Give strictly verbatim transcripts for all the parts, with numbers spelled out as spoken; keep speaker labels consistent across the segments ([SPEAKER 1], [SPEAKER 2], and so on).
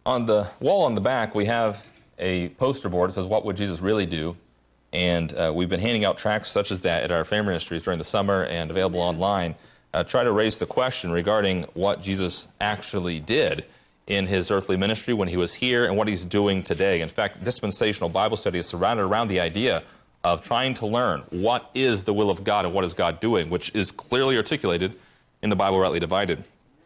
[SPEAKER 1] On the wall on the back, we have a poster board that says, "What would Jesus really do?" And uh, we've been handing out tracts such as that at our family ministries during the summer and available online. Uh, try to raise the question regarding what Jesus actually did in his earthly ministry when he was here and what he's doing today. In fact, dispensational Bible study is surrounded around the idea of trying to learn what is the will of God and what is God doing, which is clearly articulated in the Bible rightly divided.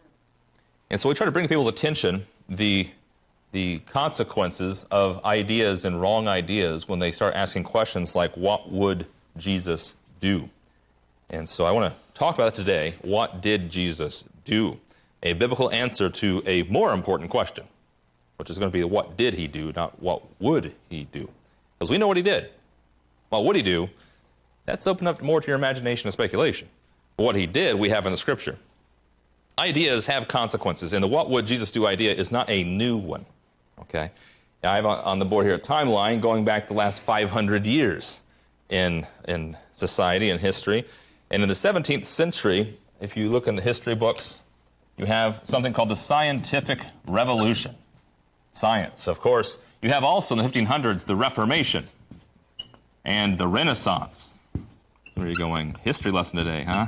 [SPEAKER 1] And so we try to bring to people's attention the the consequences of ideas and wrong ideas when they start asking questions like, what would Jesus do? And so I want to talk about it today. What did Jesus do? A biblical answer to a more important question, which is going to be what did he do, not what would he do? Because we know what he did. What would he do? That's open up more to your imagination and speculation. But what he did, we have in the Scripture. Ideas have consequences, and the what would Jesus do idea is not a new one. Okay, I have on the board here a timeline going back the last five hundred years in, in society and history. And in the seventeenth century, if you look in the history books, you have something called the Scientific Revolution. Science, of course. You have also in the fifteen hundreds the Reformation and the Renaissance. So where are you going? History lesson today, huh?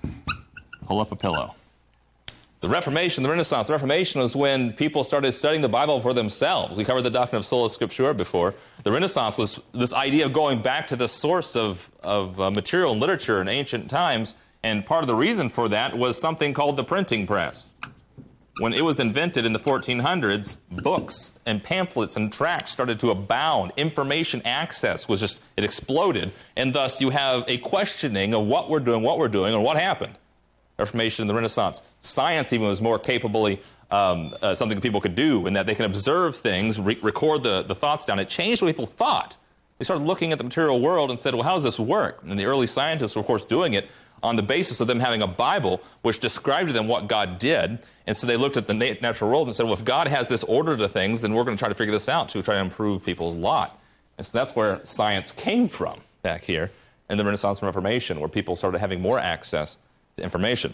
[SPEAKER 1] Pull up a pillow. The Reformation, the Renaissance, the Reformation was when people started studying the Bible for themselves. We covered the doctrine of sola scriptura before. The Renaissance was this idea of going back to the source of, of uh, material and literature in ancient times, and part of the reason for that was something called the printing press. When it was invented in the fourteen hundreds, books and pamphlets and tracts started to abound. Information access was just, it exploded, and thus you have a questioning of what we're doing, what we're doing, and what happened. Reformation and the Renaissance. Science even was more capably um, uh, something that people could do, in that they can observe things, re record the, the thoughts down. It changed what people thought. They started looking at the material world and said, well, how does this work? And the early scientists were, of course, doing it on the basis of them having a Bible which described to them what God did. And so they looked at the nat natural world and said, well, if God has this order to things, then we're going to try to figure this out to try to improve people's lot. And so that's where science came from back here in the Renaissance and Reformation, where people started having more access to information.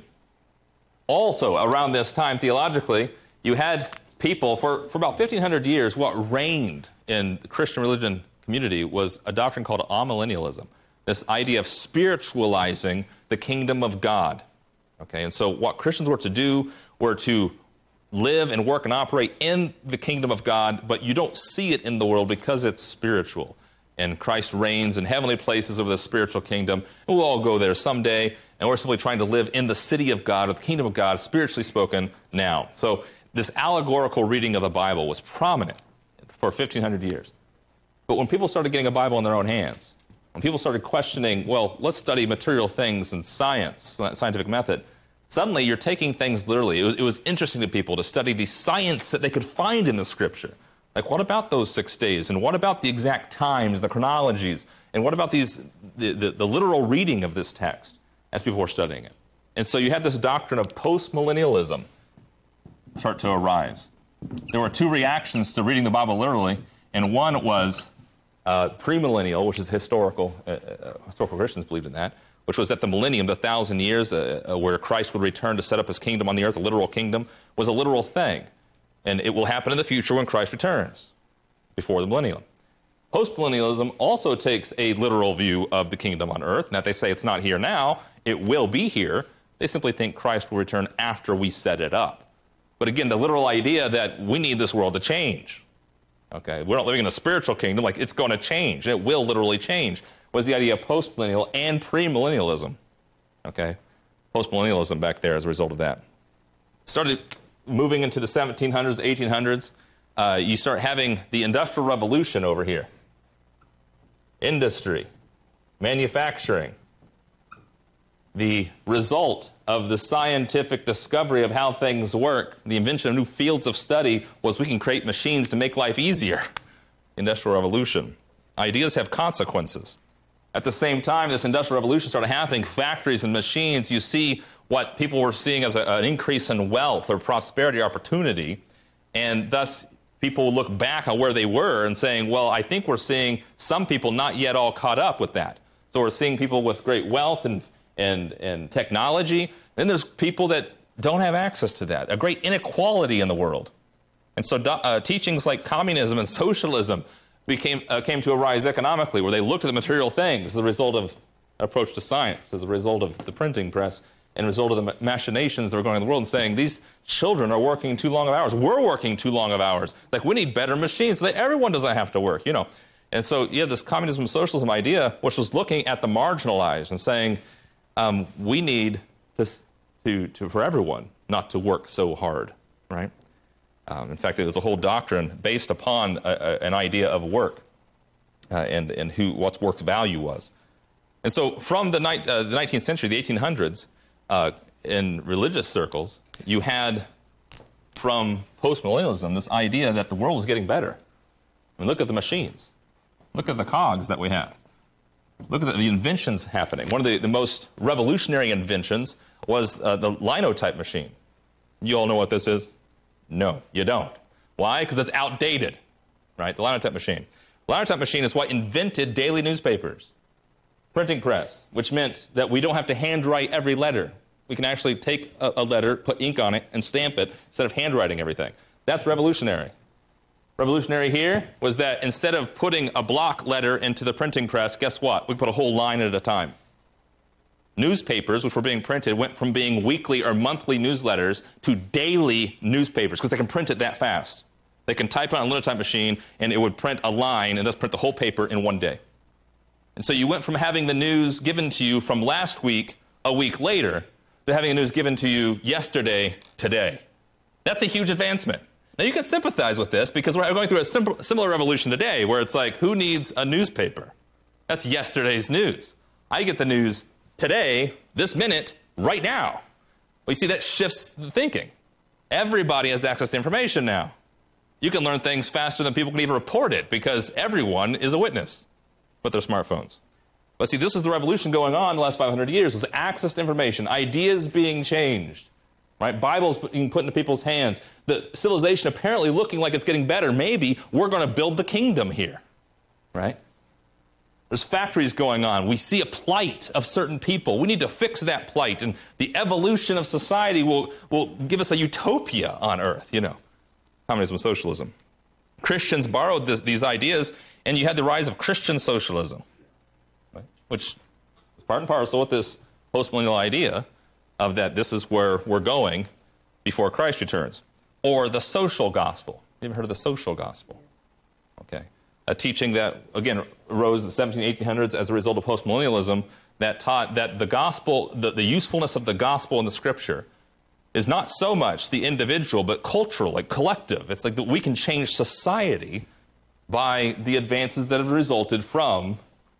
[SPEAKER 1] Also, around this time, theologically, you had people, for, for about fifteen hundred years, what reigned in the Christian religion community was a doctrine called amillennialism, this idea of spiritualizing the kingdom of God. Okay, and so what Christians were to do were to live and work and operate in the kingdom of God, but you don't see it in the world because it's spiritual. And Christ reigns in heavenly places over the spiritual kingdom. And we'll all go there someday. And we're simply trying to live in the city of God, or the kingdom of God, spiritually spoken, now. So this allegorical reading of the Bible was prominent for fifteen hundred years. But when people started getting a Bible in their own hands, when people started questioning, well, let's study material things and science, scientific method, suddenly you're taking things literally. It was, it was interesting to people to study the science that they could find in the Scripture. Like, what about those six days? And what about the exact times, the chronologies? And what about these the, the, the literal reading of this text as people were studying it? And so you had this doctrine of postmillennialism start to arise. There were two reactions to reading the Bible literally, and one was uh, premillennial, which is historical. Uh, uh, historical Christians believed in that, which was that the millennium, the thousand years uh, uh, where Christ would return to set up his kingdom on the earth, a literal kingdom, was a literal thing. And it will happen in the future when Christ returns, before the millennium. Postmillennialism also takes a literal view of the kingdom on earth, and that they say it's not here now, it will be here. They simply think Christ will return after we set it up. But again, the literal idea that we need this world to change. Okay, we're not living in a spiritual kingdom, like it's going to change, and it will literally change, was the idea of postmillennial and premillennialism. Okay, postmillennialism back there as a result of that. Started moving into the seventeen hundreds, eighteen hundreds, uh, you start having the Industrial Revolution over here. Industry, manufacturing. The result of the scientific discovery of how things work, the invention of new fields of study, was we can create machines to make life easier. Industrial Revolution. Ideas have consequences. At the same time, this Industrial Revolution started happening, factories and machines, you see what people were seeing as a, an increase in wealth or prosperity opportunity, and thus people look back on where they were and saying, well, I think we're seeing some people not yet all caught up with that. So we're seeing people with great wealth and, and, and technology. Then there's people that don't have access to that, a great inequality in the world. And so uh, teachings like communism and socialism became uh, came to arise economically, where they looked at the material things as a result of approach to science, as a result of the printing press, and a result of the machinations that were going on in the world, and saying these children are working too long of hours. We're working too long of hours. Like, we need better machines so that everyone doesn't have to work, you know. And so you have this communism socialism idea, which was looking at the marginalized and saying um, we need this to, to for everyone not to work so hard, right? Um, in fact, it was a whole doctrine based upon a, a, an idea of work uh, and, and who what work's value was. And so from the, ni- uh, the nineteenth century, the eighteen hundreds, uh, in religious circles, you had from postmillennialism this idea that the world was getting better. I mean, look at the machines. Look at the cogs that we have. Look at the, the inventions happening. One of the, the most revolutionary inventions was uh, the linotype machine. You all know what this is? No, you don't. Why? Because it's outdated, right? The linotype machine. The linotype machine is what invented daily newspapers, printing press, which meant that we don't have to handwrite every letter. We can actually take a, a letter, put ink on it, and stamp it instead of handwriting everything. That's revolutionary. Revolutionary here was that instead of putting a block letter into the printing press, guess what? We put a whole line at a time. Newspapers, which were being printed, went from being weekly or monthly newsletters to daily newspapers, because they can print it that fast. They can type it on a linotype machine, and it would print a line, and thus print the whole paper in one day. And so you went from having the news given to you from last week, a week later, to having the news given to you yesterday, today. That's a huge advancement. Now, you can sympathize with this because we're going through a simple, similar revolution today where it's like, who needs a newspaper? That's yesterday's news. I get the news today, this minute, right now. Well, you see, that shifts the thinking. Everybody has access to information now. You can learn things faster than people can even report it because everyone is a witness with their smartphones. But see, this is the revolution going on in the last five hundred years. It's access to information, ideas being changed. Right? Bibles being put into people's hands. The civilization apparently looking like it's getting better. Maybe we're going to build the kingdom here. Right? There's factories going on. We see a plight of certain people. We need to fix that plight. And the evolution of society will, will give us a utopia on earth, you know. Communism, socialism. Christians borrowed this, these ideas, and you had the rise of Christian socialism, right? Which is part and parcel with this postmillennial idea of that this is where we're going before Christ returns. Or the social gospel. You ever heard of the social gospel? Okay. A teaching that, again, arose in the seventeen, eighteen hundreds as a result of postmillennialism that taught that the gospel, the, the usefulness of the gospel in the scripture is not so much the individual, but cultural, like collective. It's like that we can change society by the advances that have resulted from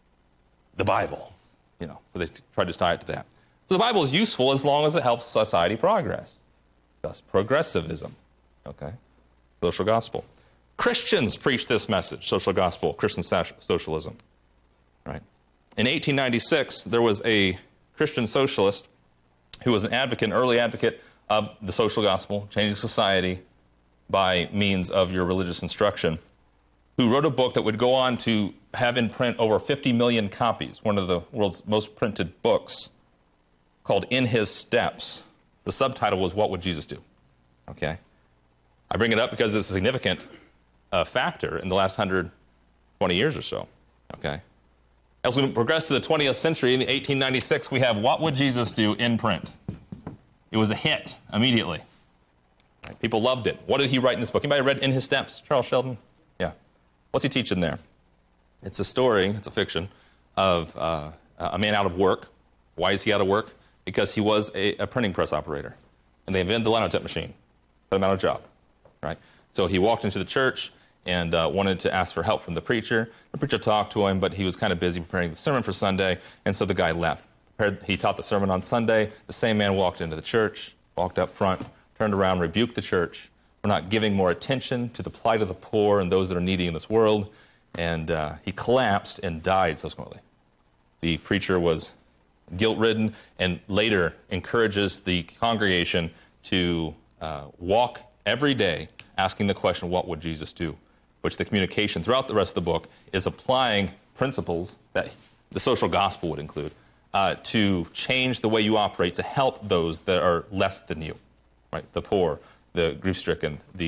[SPEAKER 1] the Bible. You know, so they try to tie it to that. So the Bible is useful as long as it helps society progress. Thus, progressivism, okay? Social gospel. Christians preach this message, social gospel, Christian socialism, right? In eighteen ninety-six, there was a Christian socialist who was an advocate, an early advocate of the social gospel, changing society by means of your religious instruction, who wrote a book that would go on to have in print over fifty million copies, one of the world's most printed books, called In His Steps. The subtitle was, What Would Jesus Do? Okay? I bring it up because it's a significant uh, factor in the last one hundred twenty years or so. Okay? As we progress to the twentieth century, in the eighteen ninety-six, we have What Would Jesus Do in print. It was a hit immediately. Right? People loved it. What did he write in this book? Anybody read In His Steps? Charles Sheldon? Yeah. What's he teaching there? It's a story, it's a fiction, of uh, a man out of work. Why is he out of work? Because he was a, a printing press operator. And they invented the linotype machine. Put him out of a job. Right? So he walked into the church and uh, wanted to ask for help from the preacher. The preacher talked to him, but he was kind of busy preparing the sermon for Sunday, and so the guy left. He taught the sermon on Sunday. The same man walked into the church, walked up front, turned around, rebuked the church for not giving more attention to the plight of the poor and those that are needy in this world, and uh, he collapsed and died subsequently. The preacher was guilt-ridden and later encourages the congregation to uh, walk every day asking the question, what would Jesus do? Which the communication throughout the rest of the book is applying principles that the social gospel would include uh, to change the way you operate to help those that are less than you, right? The poor, the grief-stricken, the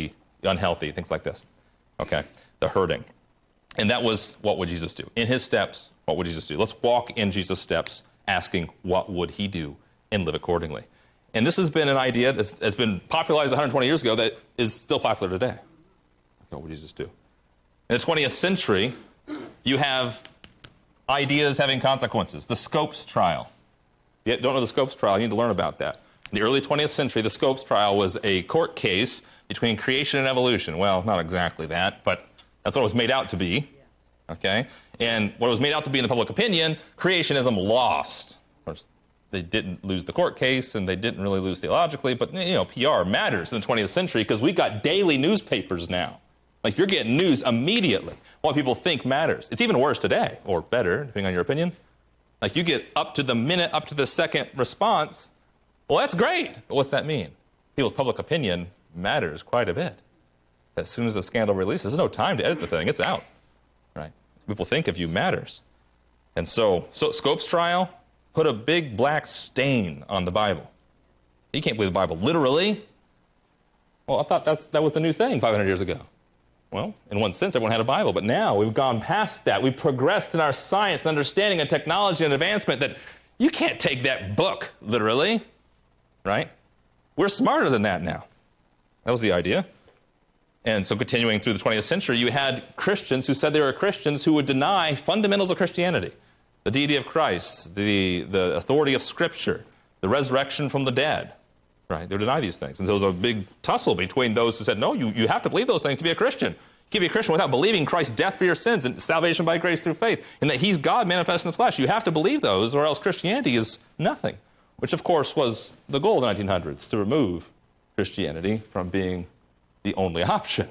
[SPEAKER 1] the unhealthy, things like this, okay, the hurting. And that was, what would Jesus do? In his steps, what would Jesus do? Let's walk in Jesus' steps, asking what would he do and live accordingly. And this has been an idea that's, that's been popularized one hundred twenty years ago that is still popular today. What would Jesus do? In the twentieth century, you have ideas having consequences. The Scopes trial. You don't know the Scopes trial, you need to learn about that. In the early twentieth century, the Scopes trial was a court case between creation and evolution. Well, not exactly that, but that's what it was made out to be. Okay? And what it was made out to be in the public opinion, creationism lost. Of course, they didn't lose the court case, and they didn't really lose theologically, but, you know, P R matters in the twentieth century because we got daily newspapers now. Like, you're getting news immediately. What people think matters. It's even worse today, or better, depending on your opinion. Like, you get up to the minute, up to the second response. Well, that's great. But what's that mean? People's public opinion matters quite a bit. As soon as the scandal releases, there's no time to edit the thing. It's out, right? People think of you matters. And so, so Scopes trial put a big black stain on the Bible. You can't believe the Bible literally. Well, I thought that's, that was the new thing five hundred years ago. Well, in one sense, everyone had a Bible, but now we've gone past that. We've progressed in our science, understanding, and technology and advancement that you can't take that book literally, right? We're smarter than that now. That was the idea. And so continuing through the twentieth century, you had Christians who said they were Christians who would deny fundamentals of Christianity, the deity of Christ, the, the authority of Scripture, the resurrection from the dead. Right, they would deny these things. And so there was a big tussle between those who said, no, you, you have to believe those things to be a Christian. You can't be a Christian without believing Christ's death for your sins and salvation by grace through faith, and that he's God manifest in the flesh. You have to believe those, or else Christianity is nothing, which, of course, was the goal of the nineteen hundreds, to remove Christianity from being the only option.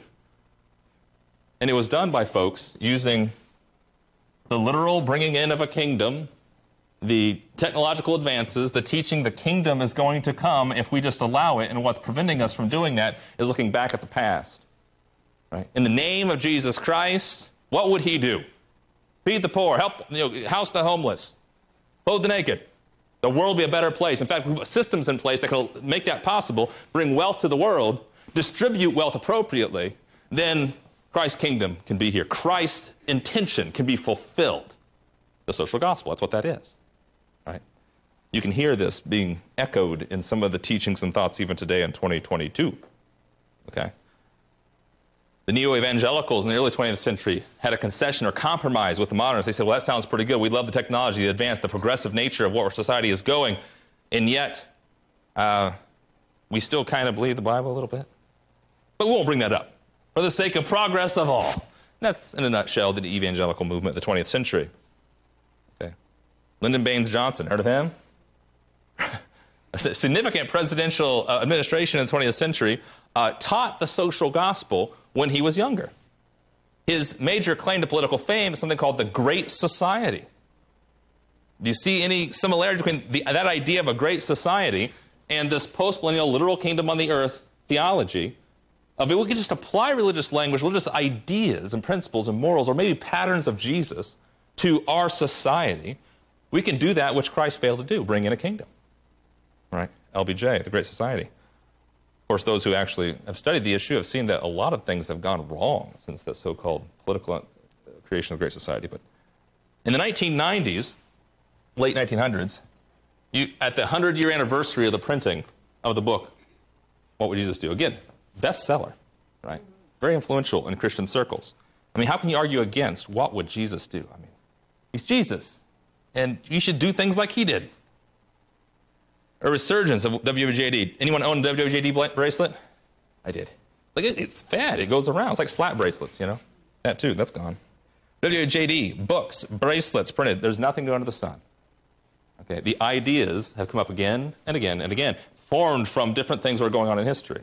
[SPEAKER 1] And it was done by folks using the literal bringing in of a kingdom, the technological advances, the teaching the kingdom is going to come if we just allow it, and what's preventing us from doing that is looking back at the past. Right? In the name of Jesus Christ, what would he do? Feed the poor, help, you know, house the homeless, clothe the naked. The world will be a better place. In fact, we put systems in place that can make that possible, bring wealth to the world, distribute wealth appropriately, then Christ's kingdom can be here. Christ's intention can be fulfilled. The social gospel, that's what that is. Right? You can hear this being echoed in some of the teachings and thoughts even today in twenty twenty-two. Okay? The neo-evangelicals in the early twentieth century had a concession or compromise with the modernists. They said, well, that sounds pretty good. We love the technology, the advanced, the progressive nature of where our society is going, and yet uh, we still kind of believe the Bible a little bit. But we won't bring that up for the sake of progress of all. And that's, in a nutshell, the evangelical movement of the twentieth century. Lyndon Baines Johnson, heard of him? A significant presidential uh, administration in the twentieth century uh, taught the social gospel when he was younger. His major claim to political fame is something called the Great Society. Do you see any similarity between the, that idea of a great society and this post-millennial literal kingdom on the earth theology of it? We could just apply religious language, religious ideas and principles and morals, or maybe patterns of Jesus to our society. We can do that which Christ failed to do, bring in a kingdom. Right? L B J, the Great Society. Of course, those who actually have studied the issue have seen that a lot of things have gone wrong since the so-called political creation of the Great Society. But in the nineteen nineties, late nineteen hundreds, you, at the hundred-year anniversary of the printing of the book, What Would Jesus Do? Again, bestseller, right? Very influential in Christian circles. I mean, how can you argue against what would Jesus do? I mean, he's Jesus. And you should do things like he did. A resurgence of W W J D. Anyone own a W W J D bracelet? I did. Like it, it's fad. It goes around. It's like slap bracelets, you know? That too, that's gone. W W J D, books, bracelets printed. There's nothing new under the sun. Okay, the ideas have come up again and again and again, formed from different things that are going on in history.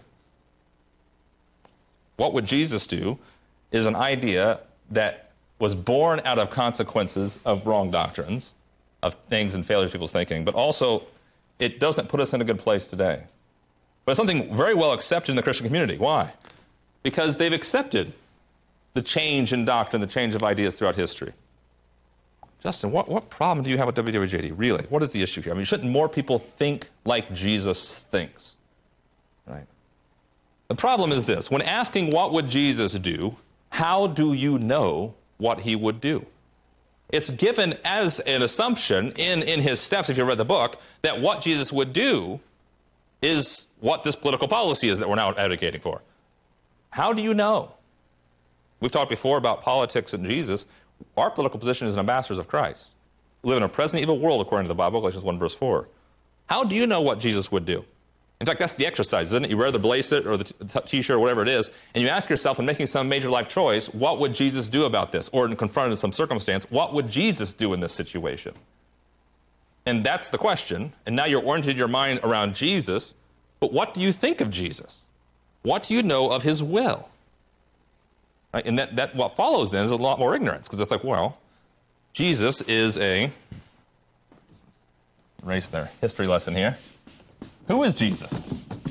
[SPEAKER 1] What would Jesus do is an idea that was born out of consequences of wrong doctrines, of things and failures of people's thinking, but also it doesn't put us in a good place today. But it's something very well accepted in the Christian community. Why? Because they've accepted the change in doctrine, the change of ideas throughout history. Justin, what, what problem do you have with W W J D? Really? What is the issue here? I mean, shouldn't more people think like Jesus thinks? Right? The problem is this. When asking what would Jesus do, how do you know what he would do? It's given as an assumption in, in his steps, if you read the book, that what Jesus would do is what this political policy is that we're now advocating for. How do you know? We've talked before about politics and Jesus. Our political position is ambassadors of Christ. We live in a present evil world, according to the Bible, Galatians one, verse four. How do you know what Jesus would do? In fact, that's the exercise, isn't it? You wear the bracelet or the t-shirt or whatever it is, and you ask yourself in making some major life choice, what would Jesus do about this? Or in confronted in some circumstance, what would Jesus do in this situation? And that's the question. And now you're oriented your mind around Jesus, but what do you think of Jesus? What do you know of his will? Right? And that, that what follows then is a lot more ignorance, because it's like, well, Jesus is a, erase their history lesson here. Who is Jesus?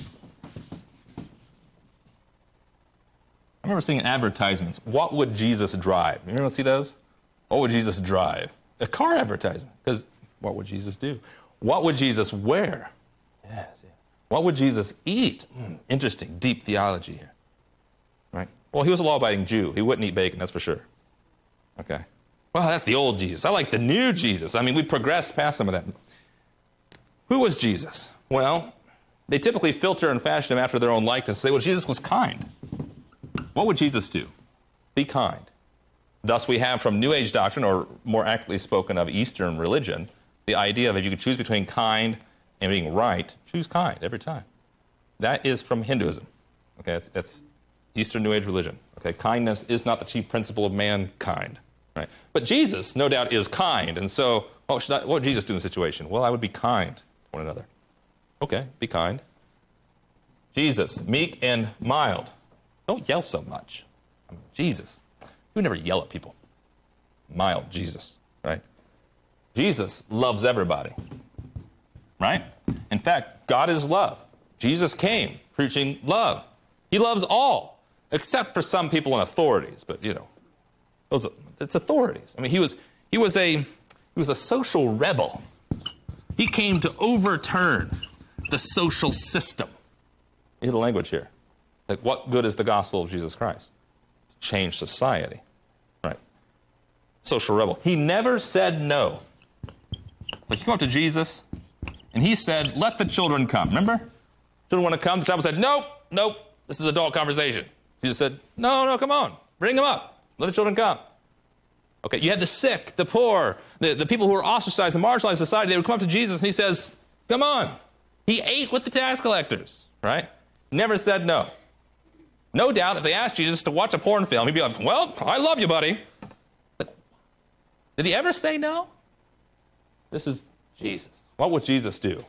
[SPEAKER 1] I remember seeing advertisements. What would Jesus drive? You ever see those? What would Jesus drive? A car advertisement. Because what would Jesus do? What would Jesus wear? Yes, yes. What would Jesus eat? Mm, interesting, deep theology here. Right? Well, he was a law-abiding Jew. He wouldn't eat bacon, that's for sure. Okay. Well, that's the old Jesus. I like the new Jesus. I mean, we progressed past some of that. Who was Jesus? Well, they typically filter and fashion him after their own likeness and say, well, Jesus was kind. What would Jesus do? Be kind. Thus, we have from New Age doctrine, or more accurately spoken of Eastern religion, the idea of if you could choose between kind and being right, choose kind every time. That is from Hinduism. Okay, that's, that's Eastern New Age religion. Okay, kindness is not the chief principle of mankind. Right? But Jesus, no doubt, is kind. And so, what, should I, what would Jesus do in the situation? Well, I would be kind to one another. Okay, be kind. Jesus, meek and mild. Don't yell so much. I mean, Jesus, you would never yell at people. Mild Jesus, right? Jesus loves everybody, right? In fact, God is love. Jesus came preaching love. He loves all, except for some people in authorities. But you know, those it's authorities. I mean, he was he was a he was a social rebel. He came to overturn the social system. You hear the language here. Like, what good is the gospel of Jesus Christ? To change society, right? Social rebel. He never said no. Like, you go up to Jesus, and he said, let the children come. Remember? Children want to come. The disciples said, nope, nope, this is adult conversation. Jesus said, no, no, come on. Bring them up. Let the children come. Okay, you had the sick, the poor, the, the people who were ostracized and marginalized in society. They would come up to Jesus, and he says, come on. He ate with the tax collectors, right? Never said no. No doubt, if they asked Jesus to watch a porn film, he'd be like, well, I love you, buddy. Like, did he ever say no? This is Jesus. What would Jesus do?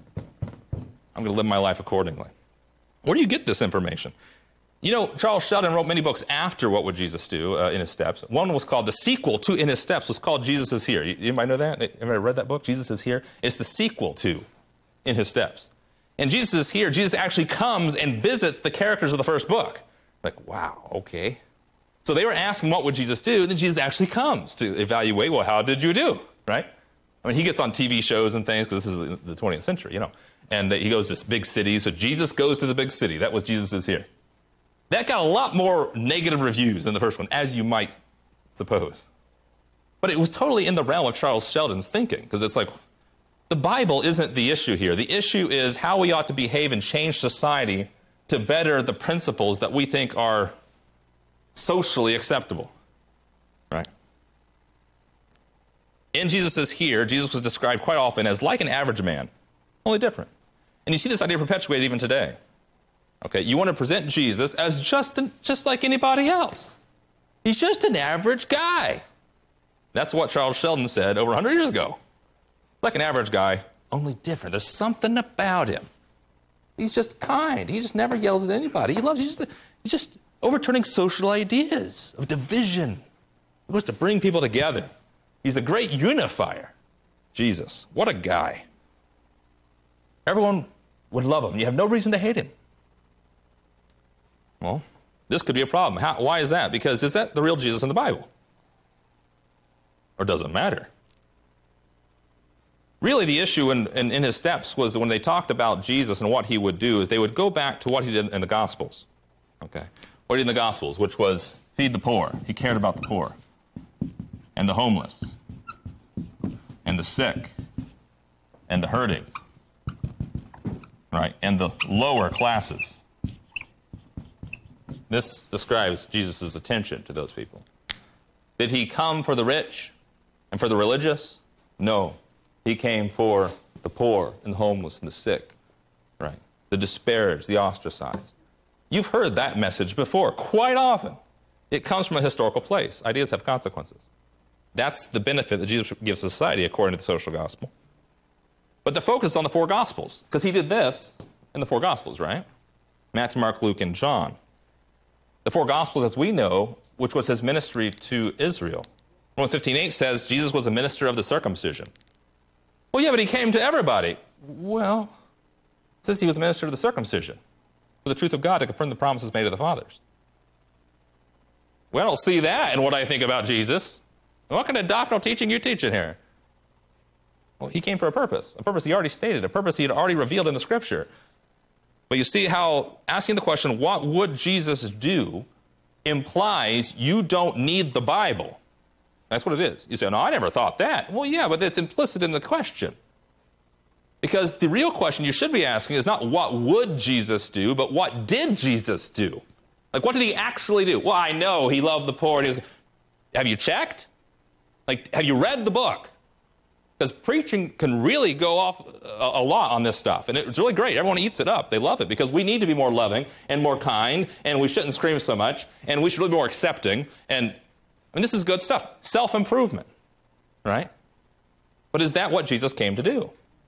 [SPEAKER 1] I'm going to live my life accordingly. Where do you get this information? You know, Charles Sheldon wrote many books after What Would Jesus Do uh, in His Steps. One was called, the sequel to In His Steps was called Jesus Is Here. You, anybody know that? Anybody read that book, Jesus Is Here? It's the sequel to In His Steps. And Jesus is here. Jesus actually comes and visits the characters of the first book. Like, wow, okay. So they were asking, what would Jesus do? And then Jesus actually comes to evaluate, well, how did you do, right? I mean, he gets on T V shows and things because this is the twentieth century, you know. And he goes to this big city. So Jesus goes to the big city. That was Jesus Is Here. That got a lot more negative reviews than the first one, as you might suppose. But it was totally in the realm of Charles Sheldon's thinking, because it's like, the Bible isn't the issue here. The issue is how we ought to behave and change society to better the principles that we think are socially acceptable, right? In Jesus Is Here, Jesus was described quite often as like an average man, only different. And you see this idea perpetuated even today. Okay, you want to present Jesus as just, an, just like anybody else. He's just an average guy. That's what Charles Sheldon said over one hundred years ago. Like an average guy, only different. There's something about him. He's just kind. He just never yells at anybody. He loves, he's just, he's just overturning social ideas of division. He wants to bring people together. He's a great unifier. Jesus, what a guy. Everyone would love him. You have no reason to hate him. Well, this could be a problem. How, why is that? Because is that the real Jesus in the Bible? Or does it matter? really the issue in, in, in his steps was that when they talked about Jesus and what he would do, is they would go back to what he did in the Gospels. Okay, what he did in the Gospels, which was feed the poor. He cared about the poor and the homeless and the sick and the hurting, right, and the lower classes. This describes Jesus' attention to those people. Did he come for the rich and for the religious? No. He came for the poor and the homeless and the sick, right? The disparaged, the ostracized. You've heard that message before, quite often. It comes from a historical place. Ideas have consequences. That's the benefit that Jesus gives society according to the social gospel. But the focus is on the four Gospels, because he did this in the four Gospels, right? Matthew, Mark, Luke, and John. The four Gospels, as we know, which was his ministry to Israel. Romans fifteen eight says Jesus was a minister of the circumcision. Well, yeah, but he came to everybody. Well, it says he was a minister of the circumcision, for the truth of God to confirm the promises made to the fathers. Well, I don't see that in what I think about Jesus. What kind of doctrinal teaching are you teaching here? Well, he came for a purpose, a purpose he already stated, a purpose he had already revealed in the Scripture. But you see how asking the question, what would Jesus do, implies you don't need the Bible. That's what it is. You say, no, I never thought that. Well, yeah, but it's implicit in the question. Because the real question you should be asking is not what would Jesus do, but what did Jesus do? Like, what did he actually do? Well, I know he loved the poor. And he was... Have you checked? Like, have you read the book? Because preaching can really go off a, a lot on this stuff. And it's really great. Everyone eats it up. They love it because we need to be more loving and more kind, and we shouldn't scream so much, and we should really be more accepting. And, and this is good stuff. Self-improvement, right? But is that what Jesus came to do?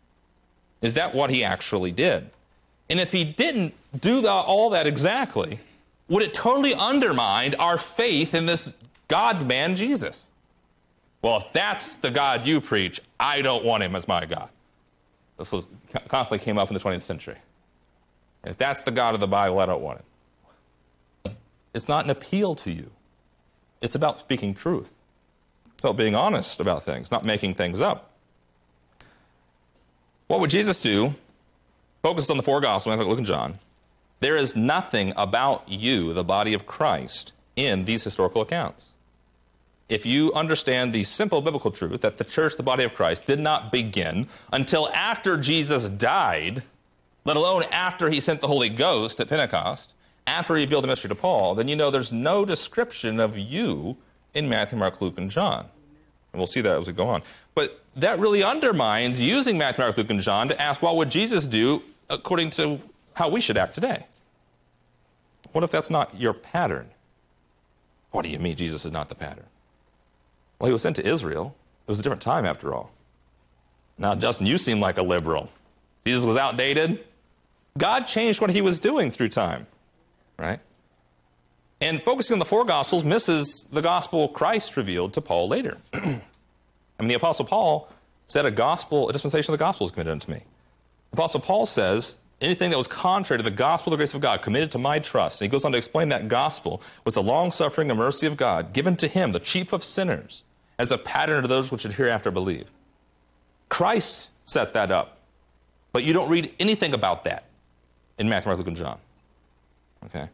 [SPEAKER 1] Is that what he actually did? And if he didn't do the, all that exactly, would it totally undermine our faith in this God-man Jesus? Well, if that's the God you preach, I don't want him as my God. This was constantly came up in the twentieth century. If that's the God of the Bible, I don't want him. It's not an appeal to you. It's about speaking truth. It's about being honest about things, not making things up. What would Jesus do? Focus on the four Gospels, Matthew, Luke, and John. There is nothing about you, the body of Christ, in these historical accounts. If you understand the simple biblical truth that the church, the body of Christ, did not begin until after Jesus died, let alone after he sent the Holy Ghost at Pentecost, after he revealed the mystery to Paul, then you know there's no description of you in Matthew, Mark, Luke, and John. And we'll see that as we go on. But that really undermines using Matthew, Mark, Luke, and John to ask what would Jesus do according to how we should act today. What if that's not your pattern? What do you mean Jesus is not the pattern? Well, he was sent to Israel. It was a different time, after all. Now, Justin, you seem like a liberal. Jesus was outdated. God changed what he was doing through time, right? And focusing on the four Gospels misses the gospel Christ revealed to Paul later. I mean, the Apostle Paul said a gospel, a dispensation of the gospel is committed unto me. The Apostle Paul says, anything that was contrary to the gospel of the grace of God committed to my trust. And he goes on to explain that gospel was the long-suffering and mercy of God given to him, the chief of sinners, as a pattern to those which should hereafter believe. Christ set that up. But you don't read anything about that in Matthew, Mark, Luke, and John. Okay?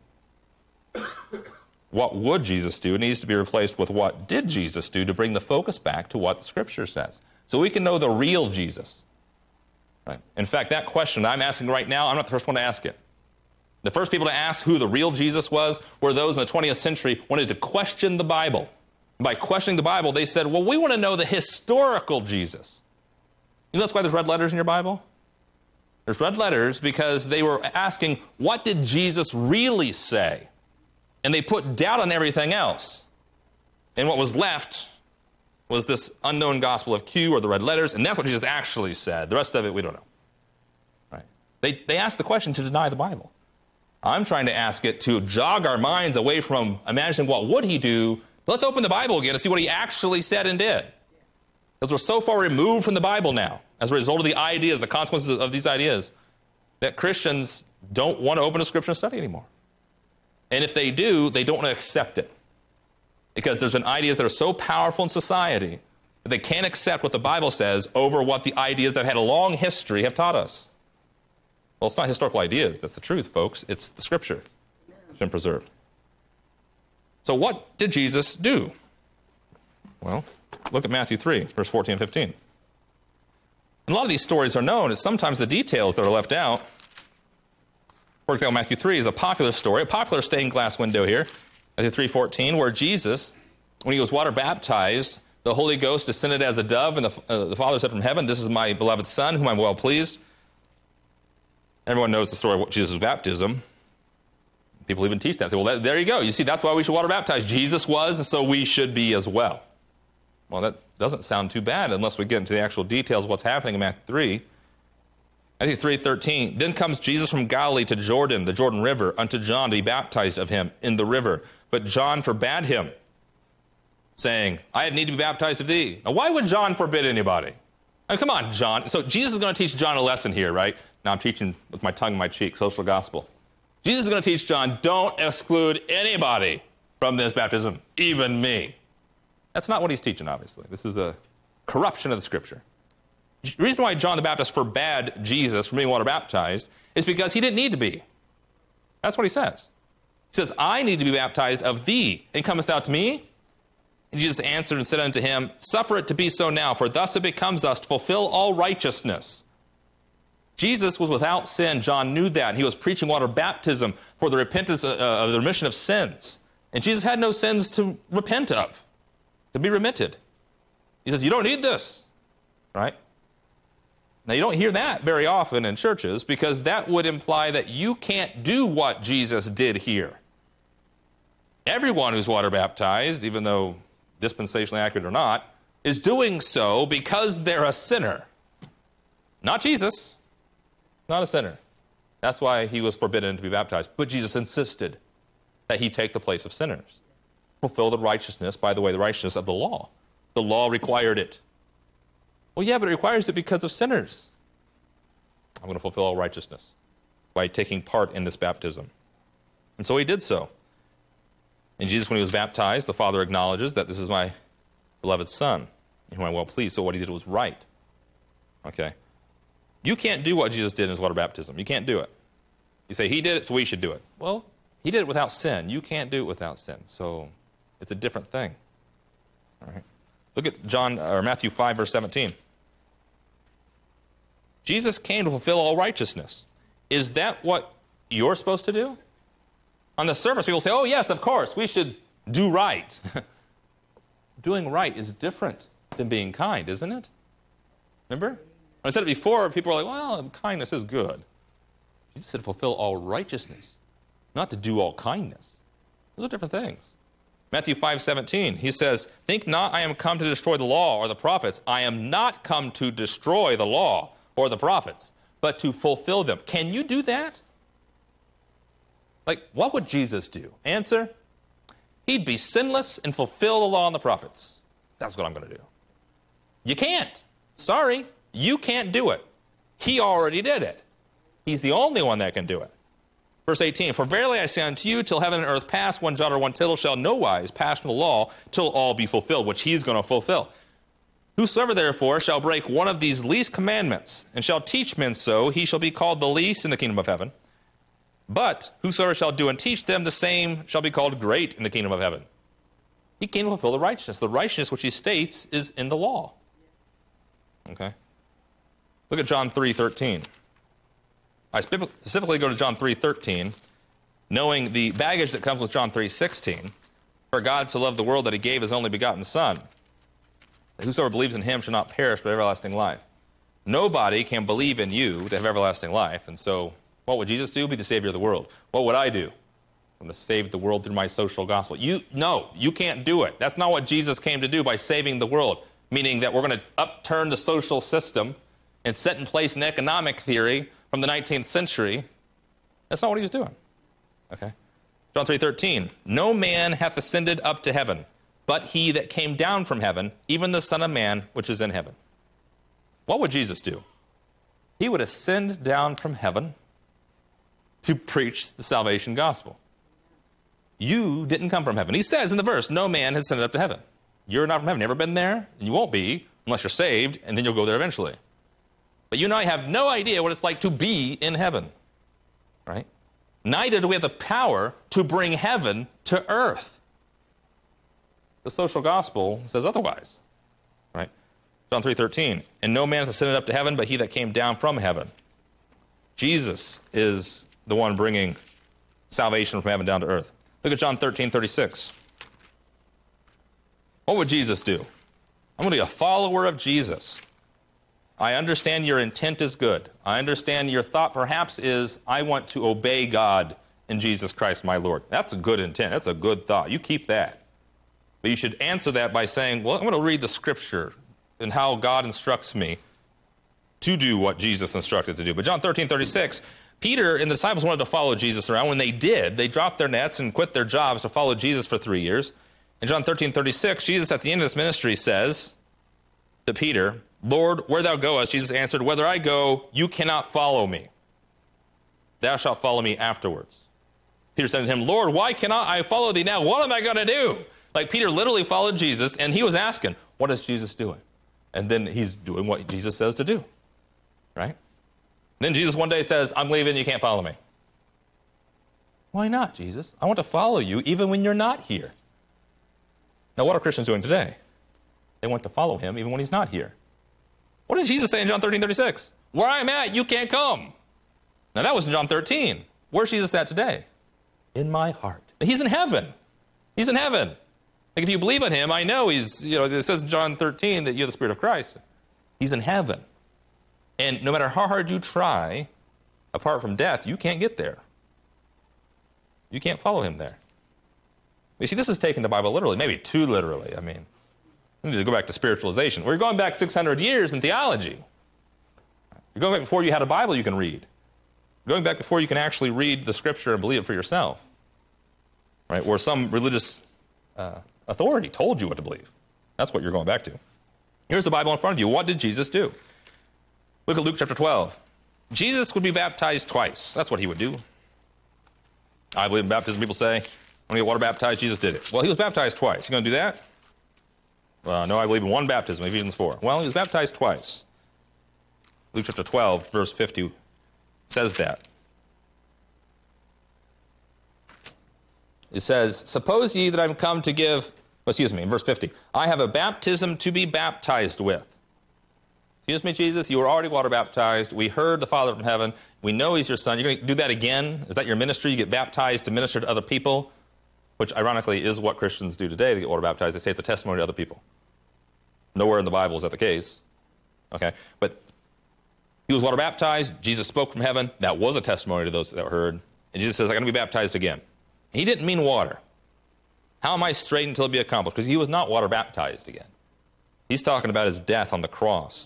[SPEAKER 1] What would Jesus do? It needs to be replaced with what did Jesus do to bring the focus back to what the Scripture says. So we can know the real Jesus. Right? In fact, that question I'm asking right now, I'm not the first one to ask it. The first people to ask who the real Jesus was were those in the twentieth century who wanted to question the Bible. And by questioning the Bible, they said, well, we want to know the historical Jesus. You know that's why there's red letters in your Bible? There's red letters because they were asking, what did Jesus really say? And they put doubt on everything else. And what was left was this unknown gospel of Q, or the red letters, and that's what Jesus actually said. The rest of it, we don't know. Right? They, they asked the question to deny the Bible. I'm trying to ask it to jog our minds away from imagining what would he do. Let's open the Bible again and see what he actually said and did. Because we're so far removed from the Bible now, as a result of the ideas, the consequences of these ideas, that Christians don't want to open a Scripture and study anymore. And if they do, they don't want to accept it. Because there's been ideas that are so powerful in society They can't accept what the Bible says over what the ideas that have had a long history have taught us. Well, it's not historical ideas. That's the truth, folks. It's the Scripture. It's been preserved. So what did Jesus do? Well, look at Matthew three, verse fourteen and fifteen. And a lot of these stories are known. It's sometimes the details that are left out. For example, Matthew three is a popular story, a popular stained glass window here. Matthew three fourteen, where Jesus, when he was water baptized, the Holy Ghost descended as a dove, and the, uh, the Father said from heaven, "This is my beloved Son, whom I'm well pleased." Everyone knows the story of Jesus' baptism. People even teach that. Say, well, that, there you go. You see, that's why we should water baptize. Jesus was, and so we should be as well. Well, that doesn't sound too bad unless we get into the actual details of what's happening in Matthew three. Matthew three thirteen. Then comes Jesus from Galilee to Jordan, the Jordan River, unto John to be baptized of him in the river. But John forbade him, saying, I have need to be baptized of thee. Now, why would John forbid anybody? I mean, come on, John. So Jesus is going to teach John a lesson here, right? Now I'm teaching with my tongue in my cheek, social gospel. Jesus is going to teach John, don't exclude anybody from this baptism, even me. That's not what he's teaching, obviously. This is a corruption of the Scripture. The reason why John the Baptist forbade Jesus from being water baptized is because he didn't need to be. That's what he says. He says, I need to be baptized of thee, and comest thou to me? And Jesus answered and said unto him, suffer it to be so now, for thus it becomes us to fulfill all righteousness. Jesus was without sin. John knew that. He was preaching water baptism for the repentance uh, of the remission of sins. And Jesus had no sins to repent of, to be remitted. He says, you don't need this, right? Now, you don't hear that very often in churches because that would imply that you can't do what Jesus did here. Everyone who's water baptized, even though dispensationally accurate or not, is doing so because they're a sinner. Not Jesus. Not a sinner. That's why he was forbidden to be baptized. But Jesus insisted that he take the place of sinners. Fulfill the righteousness, by the way, the righteousness of the law. The law required it. Well, yeah, but it requires it because of sinners. I'm going to fulfill all righteousness by taking part in this baptism. And so he did so. And Jesus, when he was baptized, the Father acknowledges that this is my beloved Son, in whom I'm well pleased. So what he did was right. Okay. You can't do what Jesus did in his water baptism. You can't do it. You say, he did it, so we should do it. Well, he did it without sin. You can't do it without sin. So it's a different thing. All right. Look at John or Matthew five, verse seventeen. Jesus came to fulfill all righteousness. Is that what you're supposed to do? On the surface, people say, oh, yes, of course, we should do right. Doing right is different than being kind, isn't it? Remember? When I said it before, people were like, well, kindness is good. Jesus said fulfill all righteousness, not to do all kindness. Those are different things. Matthew five seventeen, he says, think not I am come to destroy the law or the prophets. I am not come to destroy the law or the prophets, but to fulfill them. Can you do that? Like, what would Jesus do? Answer, he'd be sinless and fulfill the law and the prophets. That's what I'm going to do. You can't. Sorry, you can't do it. He already did it. He's the only one that can do it. Verse eighteen, for verily I say unto you, till heaven and earth pass, one jot or one tittle shall no wise pass from the law, till all be fulfilled, which he's going to fulfill. Whosoever therefore shall break one of these least commandments, and shall teach men so, he shall be called the least in the kingdom of heaven. But whosoever shall do and teach them, the same shall be called great in the kingdom of heaven. He came to fulfill the righteousness. The righteousness which he states is in the law. Okay? Look at John three thirteen. I specifically go to John three thirteen, knowing the baggage that comes with John three sixteen. For God so loved the world that he gave his only begotten Son, that whosoever believes in him shall not perish but have everlasting life. Nobody can believe in you to have everlasting life, and so what would Jesus do? Be the Savior of the world. What would I do? I'm going to save the world through my social gospel. You, no, you can't do it. That's not what Jesus came to do by saving the world, meaning that we're going to upturn the social system and set in place an economic theory from the nineteenth century. That's not what he was doing. Okay? John three thirteen, no man hath ascended up to heaven, but he that came down from heaven, even the Son of Man which is in heaven. What would Jesus do? He would ascend down from heaven to preach the salvation gospel. You didn't come from heaven. He says in the verse, no man has ascended up to heaven. You're not from heaven. Never been there, and you won't be unless you're saved, and then you'll go there eventually. But you and I have no idea what it's like to be in heaven, right? Neither do we have the power to bring heaven to earth. The social gospel says otherwise, right? John three thirteen, and no man hath ascended up to heaven, but he that came down from heaven. Jesus is the one bringing salvation from heaven down to earth. Look at John thirteen thirty-six. What would Jesus do? I'm going to be a follower of Jesus. I understand your intent is good. I understand your thought perhaps is, I want to obey God in Jesus Christ my Lord. That's a good intent. That's a good thought. You keep that. But you should answer that by saying, well, I'm going to read the scripture and how God instructs me to do what Jesus instructed to do. But John thirteen thirty-six, Peter and the disciples wanted to follow Jesus around. When they did, they dropped their nets and quit their jobs to follow Jesus for three years. In John thirteen thirty-six, Jesus at the end of this ministry says to Peter, Lord, where thou goest, Jesus answered, whither I go, you cannot follow me. Thou shalt follow me afterwards. Peter said to him, Lord, why cannot I follow thee now? What am I going to do? Like Peter literally followed Jesus, and he was asking, what is Jesus doing? And then he's doing what Jesus says to do, right? Then Jesus one day says, I'm leaving, you can't follow me. Why not, Jesus? I want to follow you even when you're not here. Now, what are Christians doing today? They want to follow him even when he's not here. What did Jesus say in John thirteen thirty-six? Where I'm at, you can't come. Now, that was in John thirteen. Where's Jesus at today? In my heart. He's in heaven. He's in heaven. Like if you believe in him, I know he's, you know, it says in John thirteen that you have the Spirit of Christ. He's in heaven. And no matter how hard you try, apart from death, you can't get there. You can't follow him there. You see, this is taking the Bible literally, maybe too literally. I mean, we need to go back to spiritualization. We're going back six hundred years in theology. You're going back before you had a Bible you can read. You're going back before you can actually read the Scripture and believe it for yourself. Right? Or some religious uh, authority told you what to believe. That's what you're going back to. Here's the Bible in front of you. What did Jesus do? Look at Luke chapter twelve. Jesus would be baptized twice. That's what he would do. I believe in baptism. People say, I'm going to get water baptized. Jesus did it. Well, he was baptized twice. You going to do that? Well, no, I believe in one baptism, Ephesians four. Well, he was baptized twice. Luke chapter twelve, verse fifty says that. It says, suppose ye that I'm come to give, well, excuse me, in verse fifty, I have a baptism to be baptized with. Excuse me, Jesus, you were already water baptized. We heard the Father from heaven. We know he's your son. You're going to do that again? Is that your ministry? You get baptized to minister to other people? Which, ironically, is what Christians do today. They get water baptized. They say it's a testimony to other people. Nowhere in the Bible is that the case. Okay? But he was water baptized. Jesus spoke from heaven. That was a testimony to those that heard. And Jesus says, I'm going to be baptized again. He didn't mean water. How am I straight until it be accomplished? Because he was not water baptized again. He's talking about his death on the cross.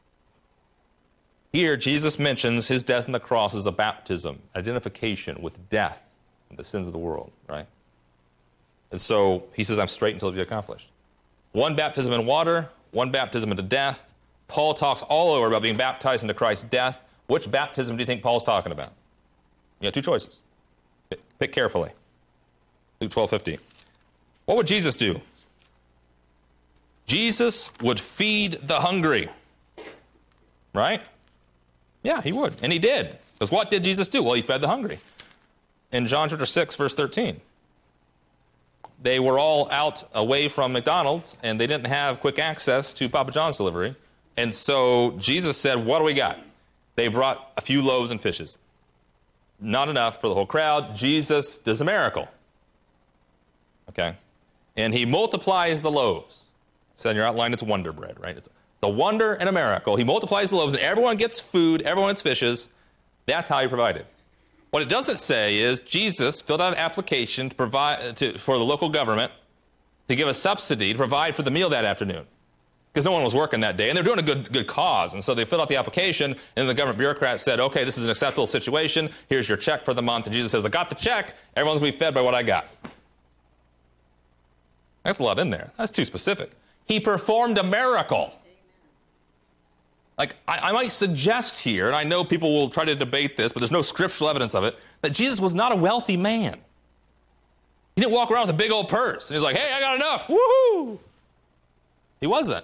[SPEAKER 1] Here, Jesus mentions his death on the cross as a baptism, identification with death and the sins of the world, right? And so he says, I'm straight until it be accomplished. One baptism in water, one baptism into death. Paul talks all over about being baptized into Christ's death. Which baptism do you think Paul's talking about? You got two choices. Pick carefully. Luke twelve fifty. What would Jesus do? Jesus would feed the hungry. Right? Yeah, he would. And he did. Because what did Jesus do? Well, he fed the hungry. In John chapter six, verse thirteen. They were all out away from McDonald's, and they didn't have quick access to Papa John's delivery. And so Jesus said, what do we got? They brought a few loaves and fishes. Not enough for the whole crowd. Jesus does a miracle. Okay? And he multiplies the loaves. So in your outline, it's Wonder Bread, right? It's It's a wonder and a miracle. He multiplies the loaves, and everyone gets food, everyone gets fishes. That's how he provided. What it doesn't say is Jesus filled out an application to provide to, for the local government to give a subsidy to provide for the meal that afternoon. Because no one was working that day, and they're doing a good, good cause. And so they filled out the application, and the government bureaucrat said, okay, this is an acceptable situation. Here's your check for the month. And Jesus says, I got the check. Everyone's going to be fed by what I got. That's a lot in there. That's too specific. He performed a miracle. Like, I, I might suggest here, and I know people will try to debate this, but there's no scriptural evidence of it, that Jesus was not a wealthy man. He didn't walk around with a big old purse, and he's like, hey, I got enough, woohoo! He wasn't.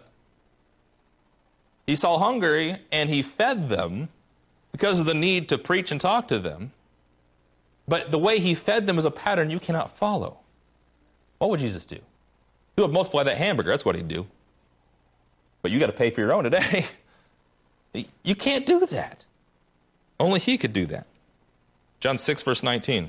[SPEAKER 1] He saw hungry and he fed them because of the need to preach and talk to them. But the way he fed them is a pattern you cannot follow. What would Jesus do? He would multiply that hamburger. That's what he'd do. But you got to pay for your own today. You can't do that. Only he could do that. John six, verse nineteen.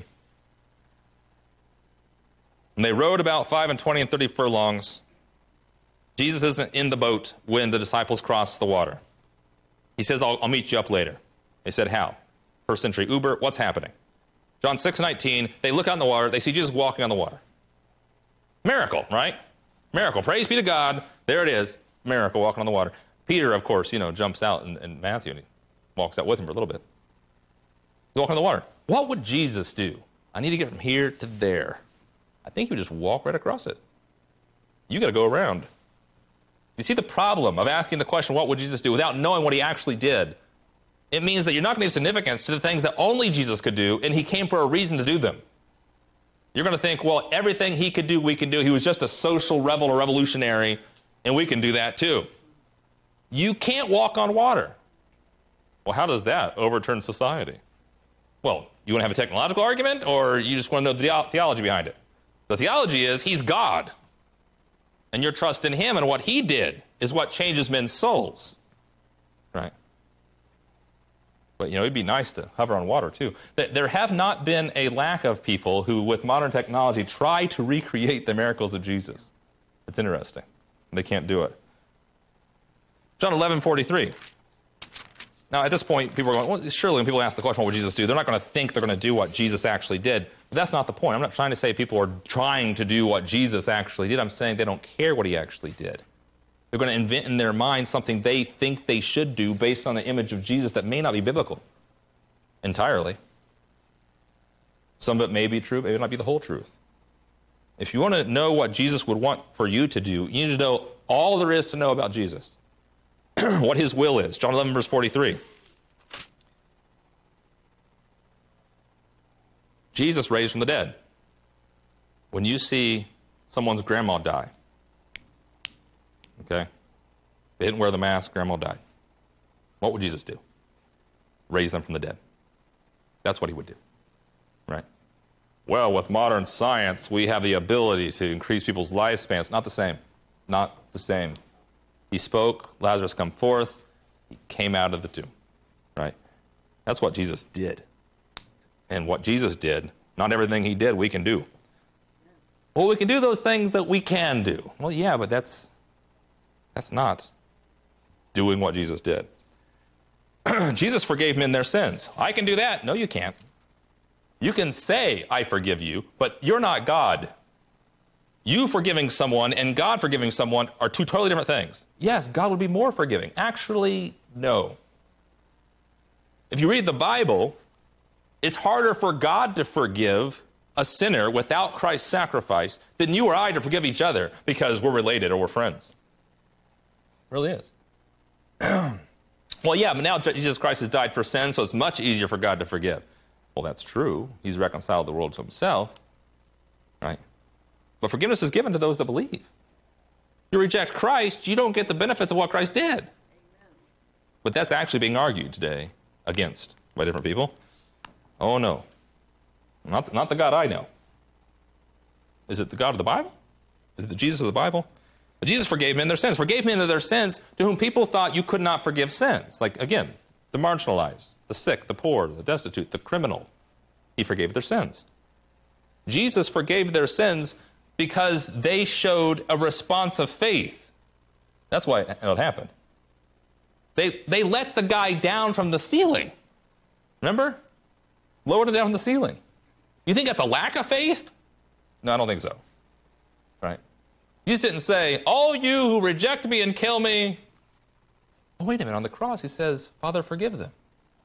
[SPEAKER 1] And they rowed about five and twenty and thirty furlongs. Jesus isn't in the boat when the disciples cross the water. He says, I'll, I'll meet you up later. They said, how? First century Uber, what's happening? John six nineteen, they look out in the water, they see Jesus walking on the water. Miracle, right? Miracle. Praise be to God. There it is. Miracle, walking on the water. Peter, of course, you know, jumps out in, in Matthew and he walks out with him for a little bit. He's walking on the water. What would Jesus do? I need to get from here to there. I think he would just walk right across it. You got to go around. You see the problem of asking the question, what would Jesus do, without knowing what he actually did? It means that you're not going to give significance to the things that only Jesus could do, and he came for a reason to do them. You're going to think, well, everything he could do, we can do. He was just a social rebel or revolutionary, and we can do that too. You can't walk on water. Well, how does that overturn society? Well, you want to have a technological argument, or you just want to know the theology behind it? The theology is he's God, and your trust in him and what he did is what changes men's souls, right? But, you know, it'd be nice to hover on water, too. There have not been a lack of people who, with modern technology, try to recreate the miracles of Jesus. It's interesting. They can't do it. John eleven forty-three. Now, at this point, people are going, well, surely when people ask the question, what would Jesus do? They're not going to think they're going to do what Jesus actually did. But that's not the point. I'm not trying to say people are trying to do what Jesus actually did. I'm saying they don't care what he actually did. They're going to invent in their mind something they think they should do based on the image of Jesus that may not be biblical entirely. Some of it may be true, but it may not be the whole truth. If you want to know what Jesus would want for you to do, you need to know all there is to know about Jesus. What his will is. John eleven, verse forty-three. Jesus raised from the dead. When you see someone's grandma die, okay, they didn't wear the mask, grandma died. What would Jesus do? Raise them from the dead. That's what he would do, right? Well, with modern science, we have the ability to increase people's lifespans. Not the same. Not the same. He spoke, Lazarus come forth, he came out of the tomb, right? That's what Jesus did. And what Jesus did, not everything he did we can do. Well, we can do those things that we can do. Well, yeah, but that's that's not doing what Jesus did. Jesus forgave men their sins. I can do that. No, you can't. You can say, I forgive you, but you're not God. You forgiving someone and God forgiving someone are two totally different things. Yes, God would be more forgiving. Actually, no. If you read the Bible, it's harder for God to forgive a sinner without Christ's sacrifice than you or I to forgive each other because we're related or we're friends. It really is. Well, yeah, but now Jesus Christ has died for sin, so it's much easier for God to forgive. Well, that's true. He's reconciled the world to himself, right? But forgiveness is given to those that believe. You reject Christ, you don't get the benefits of what Christ did. Amen. But that's actually being argued today against by different people. Oh, no. Not, not the God I know. Is it the God of the Bible? Is it the Jesus of the Bible? But Jesus forgave men their sins. Forgave men their sins to whom people thought you could not forgive sins. Like, again, the marginalized, the sick, the poor, the destitute, the criminal. He forgave their sins. Jesus forgave their sins because they showed a response of faith. That's why it happened. They, they let the guy down from the ceiling. Remember? Lowered him down from the ceiling. You think that's a lack of faith? No, I don't think so. Right? Jesus didn't say, all you who reject me and kill me. Oh, wait a minute. On the cross, he says, Father, forgive them.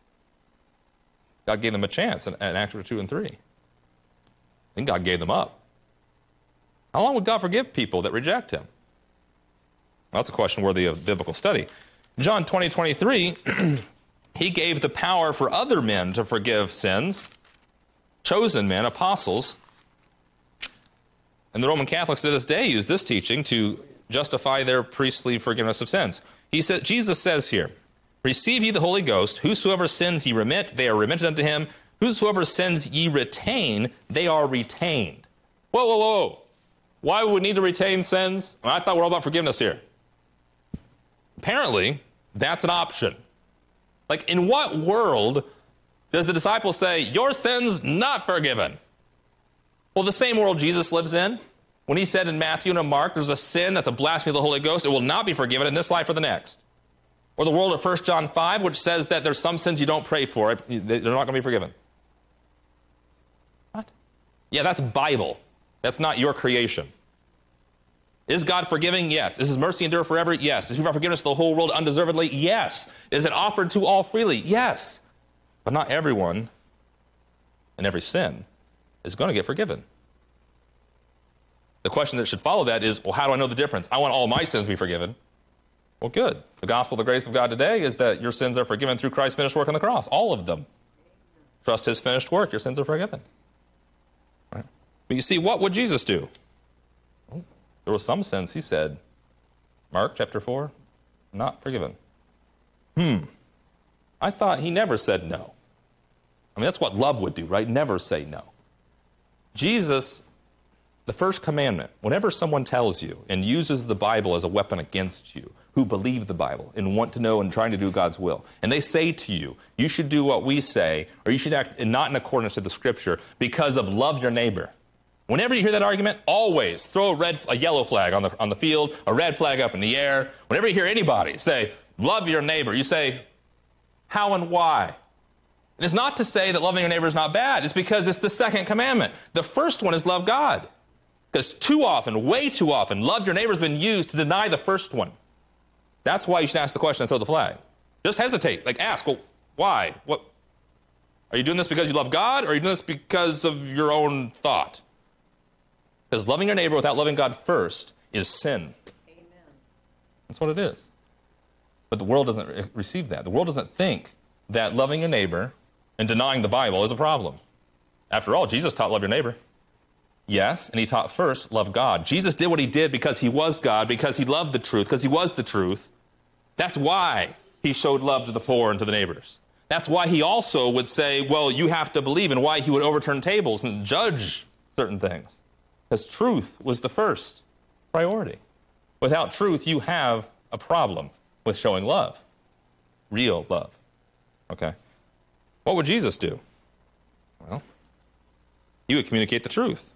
[SPEAKER 1] God gave them a chance in, in Acts two and three. Then God gave them up. How long would God forgive people that reject him? Well, that's a question worthy of biblical study. John twenty, twenty-three, he gave the power for other men to forgive sins, chosen men, apostles. And the Roman Catholics to this day use this teaching to justify their priestly forgiveness of sins. He said, Jesus says here, receive ye the Holy Ghost, whosoever sins ye remit, they are remitted unto him. Whosoever sins ye retain, they are retained. Whoa, whoa, whoa. Why would we need to retain sins? I, mean, I thought we're all about forgiveness here. Apparently, that's an option. Like, in what world does the disciple say, your sin's not forgiven? Well, the same world Jesus lives in. When he said in Matthew and in Mark, there's a sin that's a blasphemy of the Holy Ghost, it will not be forgiven in this life or the next. Or the world of First John five, which says that there's some sins you don't pray for, they're not going to be forgiven. What? Yeah, that's Bible. That's not your creation. Is God forgiving? Yes. Is his mercy endure forever? Yes. Does he provide forgiveness to the whole world undeservedly? Yes. Is it offered to all freely? Yes. But not everyone and every sin is going to get forgiven. The question that should follow that is, well, how do I know the difference? I want all my sins to be forgiven. Well, good. The gospel of the grace of God today is that your sins are forgiven through Christ's finished work on the cross. All of them. Trust his finished work. Your sins are forgiven. Right? But you see, what would Jesus do? Well, there was some sins, he said, Mark chapter four, not forgiven. Hmm. I thought he never said no. I mean, that's what love would do, right? Never say no. Jesus, the first commandment, whenever someone tells you and uses the Bible as a weapon against you, who believe the Bible and want to know and trying to do God's will, and they say to you, you should do what we say, or you should act not in accordance to the Scripture because of love your neighbor. Whenever you hear that argument, always throw a red, a yellow flag on the, on the field, a red flag up in the air. Whenever you hear anybody say, love your neighbor, you say, how and why? And it's not to say that loving your neighbor is not bad. It's because it's the second commandment. The first one is love God. Because too often, way too often, love your neighbor has been used to deny the first one. That's why you should ask the question and throw the flag. Just hesitate. Like, ask, well, why? What? Are you doing this because you love God, or are you doing this because of your own thought? Because loving your neighbor without loving God first is sin. Amen. That's what it is. But the world doesn't re- receive that. The world doesn't think that loving a neighbor and denying the Bible is a problem. After all, Jesus taught love your neighbor. Yes, and he taught first, love God. Jesus did what he did because he was God, because he loved the truth, because he was the truth. That's why he showed love to the poor and to the neighbors. That's why he also would say, well, you have to believe, and why he would overturn tables and judge certain things. Because truth was the first priority. Without truth, you have a problem with showing love, real love. Okay? What would Jesus do? Well, he would communicate the truth.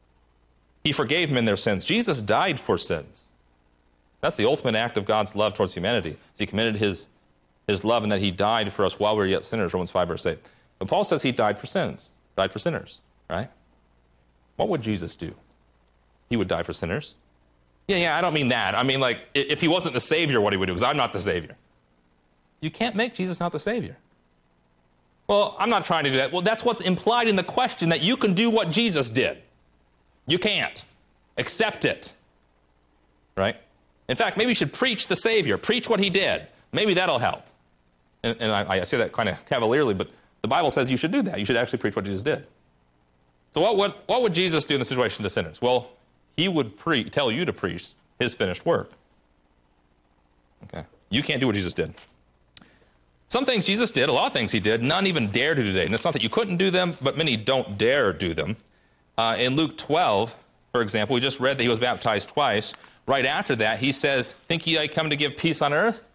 [SPEAKER 1] He forgave men their sins. Jesus died for sins. That's the ultimate act of God's love towards humanity. He committed his, his love in that he died for us while we were yet sinners, Romans five, verse eight. But Paul says he died for sins, died for sinners, right? What would Jesus do? He would die for sinners. Yeah, yeah, I don't mean that. I mean, like, if he wasn't the Savior, what he would do, because I'm not the Savior. You can't make Jesus not the Savior. Well, I'm not trying to do that. Well, that's what's implied in the question, that you can do what Jesus did. You can't. Accept it. Right? In fact, maybe you should preach the Savior. Preach what he did. Maybe that'll help. And, and I, I say that kind of cavalierly, but the Bible says you should do that. You should actually preach what Jesus did. So what would, what would Jesus do in the situation to sinners? Well, he would pre- tell you to preach his finished work. Okay? You can't do what Jesus did. Some things Jesus did, a lot of things he did, none even dare to do today. And it's not that you couldn't do them, but many don't dare do them. Uh, in Luke twelve, for example, we just read that he was baptized twice. Right after that, he says, think ye I come to give peace on earth?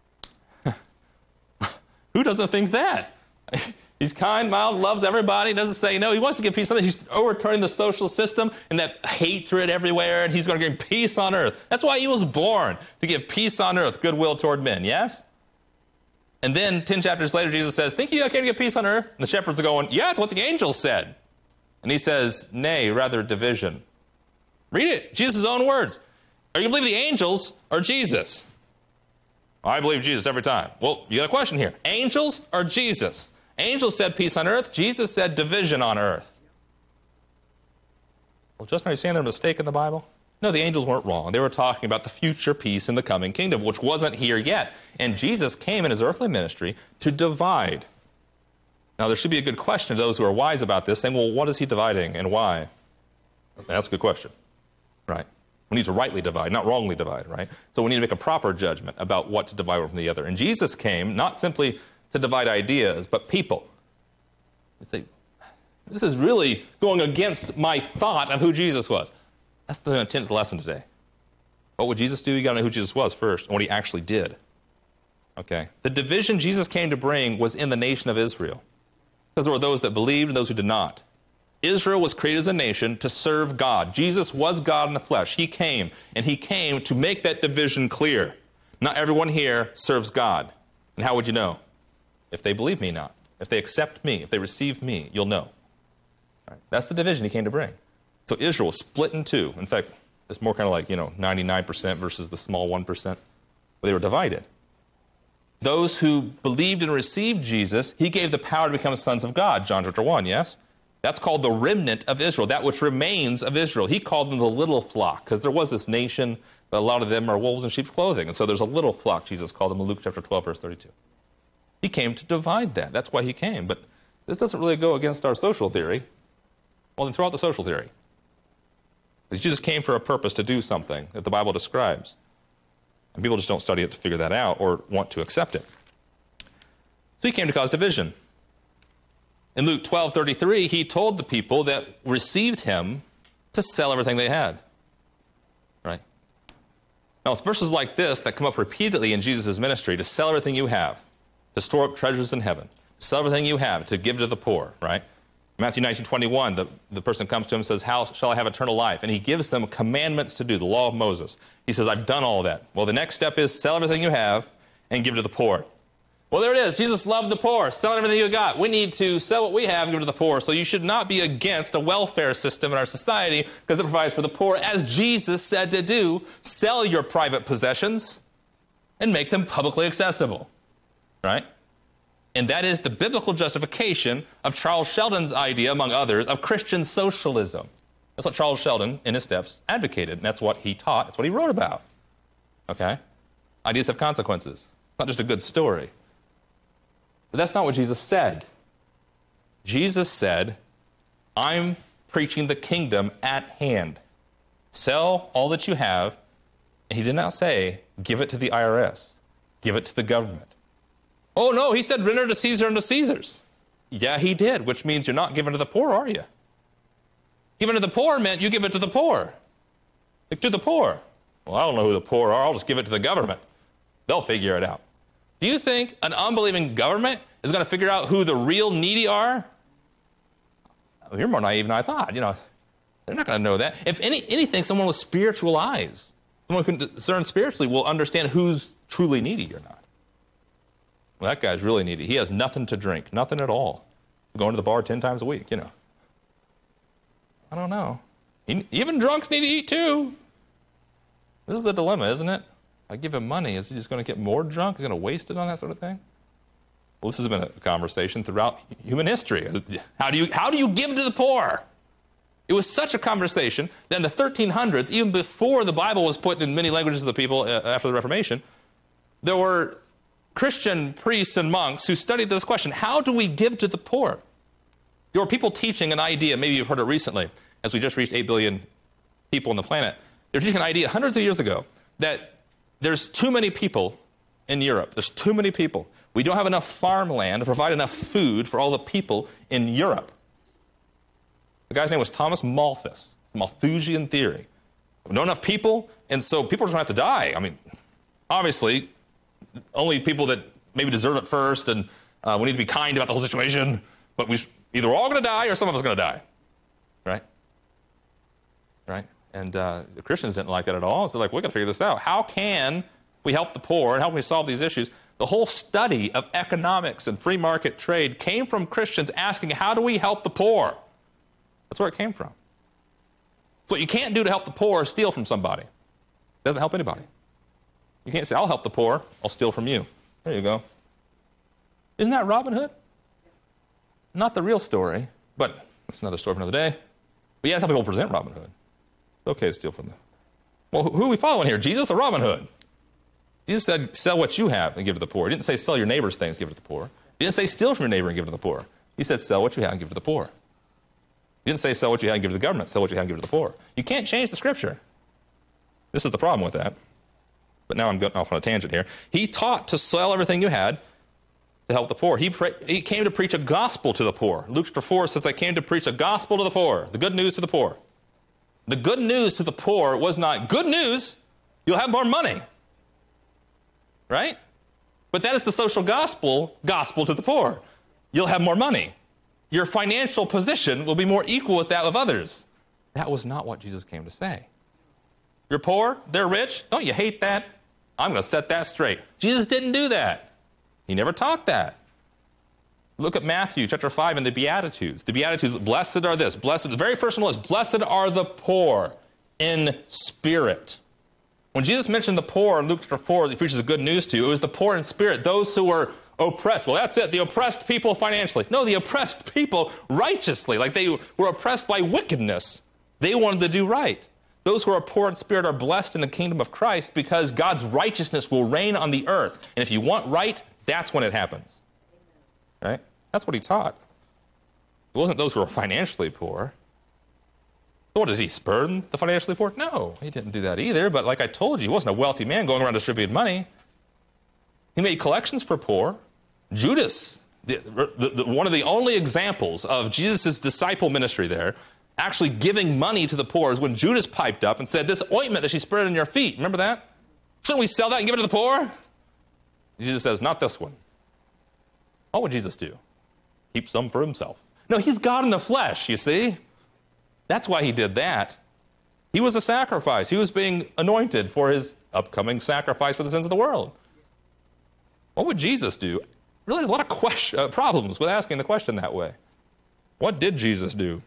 [SPEAKER 1] Who doesn't think that? He's kind, mild, loves everybody, doesn't say no. He wants to give peace on earth. He's overturning the social system and that hatred everywhere, and he's going to give peace on earth. That's why he was born, to give peace on earth, goodwill toward men, yes? And then ten chapters later, Jesus says, think ye I came to give peace on earth? And the shepherds are going, yeah, it's what the angels said. And he says, nay, rather division. Read it, Jesus' own words. Are you going to believe the angels or Jesus? I believe Jesus every time. Well, you got a question here. Angels or Jesus? Angels said peace on earth. Jesus said division on earth. Well, Justin, are you saying there's a mistake in the Bible? No, the angels weren't wrong. They were talking about the future peace in the coming kingdom, which wasn't here yet. And Jesus came in his earthly ministry to divide. Now, there should be a good question to those who are wise about this, saying, well, what is he dividing and why? That's a good question. Right. We need to rightly divide, not wrongly divide, right? So we need to make a proper judgment about what to divide one from the other. And Jesus came not simply to divide ideas, but people. You say, this is really going against my thought of who Jesus was. That's the intent of the lesson today. What would Jesus do? You got to know who Jesus was first and what he actually did. Okay. The division Jesus came to bring was in the nation of Israel, because there were those that believed and those who did not. Israel was created as a nation to serve God. Jesus was God in the flesh. He came, and he came to make that division clear. Not everyone here serves God. And how would you know? If they believe me not. If they accept me, if they receive me, you'll know. Right? That's the division he came to bring. So Israel was split in two. In fact, it's more kind of like, you know, ninety-nine percent versus the small one percent. They were divided. Those who believed and received Jesus, he gave the power to become sons of God, John chapter one, yes? That's called the remnant of Israel, that which remains of Israel. He called them the little flock, because there was this nation, but a lot of them are wolves in sheep's clothing. And so there's a little flock, Jesus called them in Luke chapter twelve, verse thirty-two. He came to divide that. That's why he came. But this doesn't really go against our social theory. Well, then throw out the social theory. Jesus came for a purpose to do something that the Bible describes. And people just don't study it to figure that out or want to accept it. So he came to cause division. In Luke twelve thirty-three, he told the people that received him to sell everything they had. Right? Now, it's verses like this that come up repeatedly in Jesus' ministry: to sell everything you have, to store up treasures in heaven, to sell everything you have, to give to the poor, right? Matthew nineteen twenty-one, the, the person comes to him and says, how shall I have eternal life? And he gives them commandments to do, the law of Moses. He says, I've done all that. Well, the next step is sell everything you have and give to the poor. Well, there it is. Jesus loved the poor. Sell everything you got. We need to sell what we have and give to the poor. So you should not be against a welfare system in our society because it provides for the poor, as Jesus said to do. Sell your private possessions and make them publicly accessible, right? And that is the biblical justification of Charles Sheldon's idea, among others, of Christian socialism. That's what Charles Sheldon, in his steps, advocated. And that's what he taught. That's what he wrote about. Okay? Ideas have consequences. It's not just a good story. But that's not what Jesus said. Jesus said, I'm preaching the kingdom at hand. Sell all that you have. And he did not say, give it to the I R S. Give it to the government. Oh, no, he said, render to Caesar and to Caesar's. Yeah, he did, which means you're not giving to the poor, are you? Giving to the poor meant you give it to the poor. Like, to the poor. Well, I don't know who the poor are. I'll just give it to the government. They'll figure it out. Do you think an unbelieving government is going to figure out who the real needy are? Well, you're more naive than I thought. You know, they're not going to know that. If any, anything, someone with spiritual eyes, someone who can discern spiritually, will understand who's truly needy or not. Well, that guy's really needy. He has nothing to drink, nothing at all. Going to the bar ten times a week, you know. I don't know. Even drunks need to eat too. This is the dilemma, isn't it? I give him money. Is he just going to get more drunk? Is he going to waste it on that sort of thing? Well, this has been a conversation throughout human history. How do you, how do you give to the poor? It was such a conversation that in the thirteen hundreds, even before the Bible was put in many languages of the people uh, after the Reformation, there were Christian priests and monks who studied this question: how do we give to the poor? There were people teaching an idea, maybe you've heard it recently, as we just reached eight billion people on the planet. They were teaching an idea hundreds of years ago that there's too many people in Europe. There's too many people. We don't have enough farmland to provide enough food for all the people in Europe. The guy's name was Thomas Malthus. It's the Malthusian theory. Not enough people, and so people are going to have to die. I mean, obviously, only people that maybe deserve it first, and uh, we need to be kind about the whole situation, but we either we're all going to die or some of us are going to die, right? Right? And uh, the Christians didn't like that at all. So they're like, we've got to figure this out. How can we help the poor, and how can we solve these issues? The whole study of economics and free market trade came from Christians asking, how do we help the poor? That's where it came from. So what you can't do to help the poor is steal from somebody. It doesn't help anybody. You can't say, I'll help the poor, I'll steal from you. There you go. Isn't that Robin Hood? Not the real story, but that's another story for another day. But yeah, that's how people present Robin Hood. It's okay to steal from them. Well, who are we following here, Jesus or Robin Hood? Jesus said, sell what you have and give to the poor. He didn't say sell your neighbor's things, give it to the poor. He didn't say steal from your neighbor and give it to the poor. He said sell what you have and give it to the poor. He didn't say sell what you have and give to the government, sell what you have and give it to the poor. You can't change the scripture. This is the problem with that. But now I'm going off on a tangent here. He taught to sell everything you had to help the poor. He, pre- he came to preach a gospel to the poor. Luke chapter four says, I came to preach a gospel to the poor, the good news to the poor. The good news to the poor was not, good news, you'll have more money. Right? But that is the social gospel, gospel to the poor. You'll have more money. Your financial position will be more equal with that of others. That was not what Jesus came to say. You're poor, they're rich. Don't you hate that? I'm going to set that straight. Jesus didn't do that. He never taught that. Look at Matthew chapter five and the Beatitudes. The Beatitudes, blessed are this. Blessed, the very first one was, blessed are the poor in spirit. When Jesus mentioned the poor in Luke chapter four, he preaches the good news to, it was the poor in spirit, those who were oppressed. Well, that's it, the oppressed people financially. No, the oppressed people righteously, like they were oppressed by wickedness. They wanted to do right. Those who are poor in spirit are blessed in the kingdom of Christ because God's righteousness will reign on the earth. And if you want right, that's when it happens. Right? That's what he taught. It wasn't those who were financially poor. So what, did he spurn the financially poor? No, he didn't do that either. But like I told you, he wasn't a wealthy man going around distributing money. He made collections for poor. Judas, the, the, the, one of the only examples of Jesus' disciple ministry there, actually giving money to the poor, is when Judas piped up and said, this ointment that she spread on your feet, remember that? Shouldn't we sell that and give it to the poor? Jesus says, not this one. What would Jesus do? Keep some for himself. No, he's God in the flesh, you see. That's why he did that. He was a sacrifice. He was being anointed for his upcoming sacrifice for the sins of the world. What would Jesus do? Really, there's a lot of question, uh, problems with asking the question that way. What did Jesus do?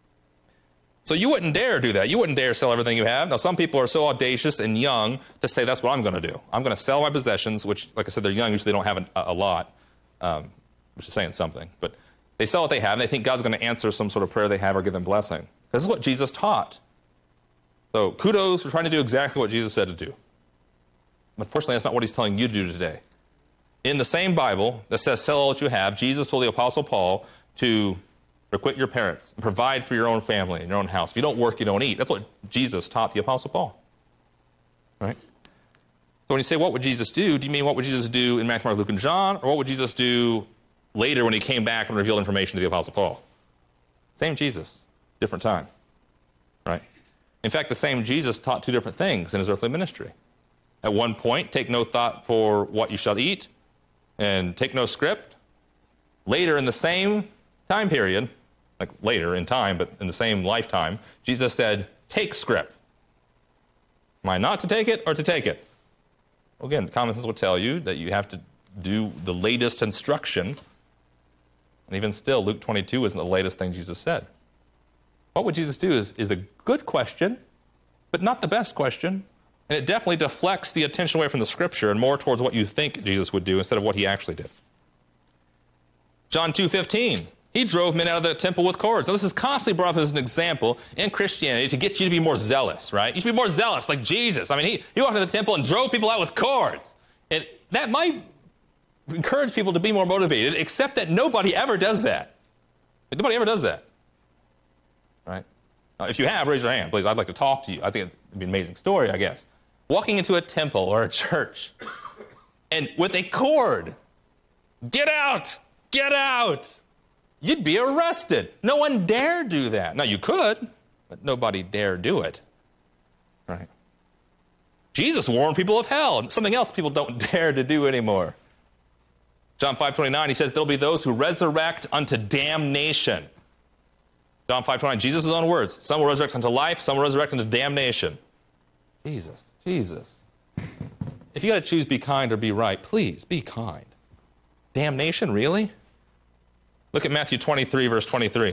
[SPEAKER 1] So you wouldn't dare do that. You wouldn't dare sell everything you have. Now, some people are so audacious and young to say, that's what I'm going to do. I'm going to sell my possessions, which, like I said, they're young. Usually they don't have an, a, a lot, um, which is saying something. But they sell what they have, and they think God's going to answer some sort of prayer they have or give them blessing. This is what Jesus taught. So kudos for trying to do exactly what Jesus said to do. Unfortunately, that's not what he's telling you to do today. In the same Bible that says, sell all that you have, Jesus told the Apostle Paul to requite your parents and provide for your own family and your own house. If you don't work, you don't eat. That's what Jesus taught the Apostle Paul. Right? So when you say, what would Jesus do, do you mean what would Jesus do in Matthew, Mark, Luke, and John? Or what would Jesus do later when he came back and revealed information to the Apostle Paul? Same Jesus, different time. Right? In fact, the same Jesus taught two different things in his earthly ministry. At one point, take no thought for what you shall eat, and take no script. Later in the same time period, like later in time, but in the same lifetime, Jesus said, take script. Am I not to take it or to take it? Well, again, common sense will tell you that you have to do the latest instruction. And even still, Luke twenty-two isn't the latest thing Jesus said. What would Jesus do is, is a good question, but not the best question. And it definitely deflects the attention away from the Scripture and more towards what you think Jesus would do instead of what he actually did. John two fifteen, he drove men out of the temple with cords. Now, this is constantly brought up as an example in Christianity to get you to be more zealous, right? You should be more zealous, like Jesus. I mean, he, he walked into the temple and drove people out with cords. And that might encourage people to be more motivated, except that nobody ever does that. Nobody ever does that. Right? Now, if you have, raise your hand, please. I'd like to talk to you. I think it'd be an amazing story, I guess. Walking into a temple or a church and with a cord, get out, get out. You'd be arrested. No one dare do that. Now, you could, but nobody dare do it. Right? Jesus warned people of hell, something else people don't dare to do anymore. John five twenty-nine, he says, there'll be those who resurrect unto damnation. John five twenty-nine, Jesus' own words. Some will resurrect unto life, some will resurrect unto damnation. Jesus, Jesus. If you got to choose be kind or be right, please be kind. Damnation, really? Look at Matthew twenty-three, verse twenty-three.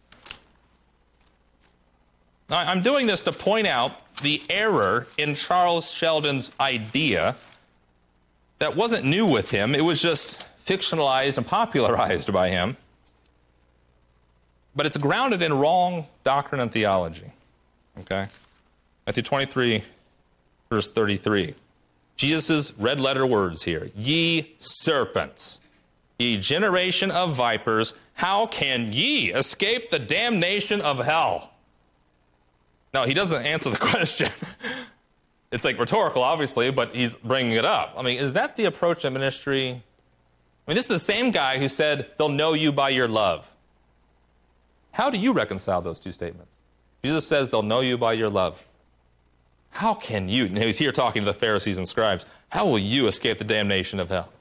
[SPEAKER 1] Now, I'm doing this to point out the error in Charles Sheldon's idea that wasn't new with him. It was just fictionalized and popularized by him. But it's grounded in wrong doctrine and theology. Okay? Matthew twenty-three, verse thirty-three. Jesus' red letter words here. Ye serpents, ye generation of vipers, how can ye escape the damnation of hell? No, he doesn't answer the question. It's like rhetorical, obviously, but he's bringing it up. I mean, is that the approach to ministry? I mean, this is the same guy who said, they'll know you by your love. How do you reconcile those two statements? Jesus says, they'll know you by your love. How can you, and he's here talking to the Pharisees and scribes, how will you escape the damnation of hell?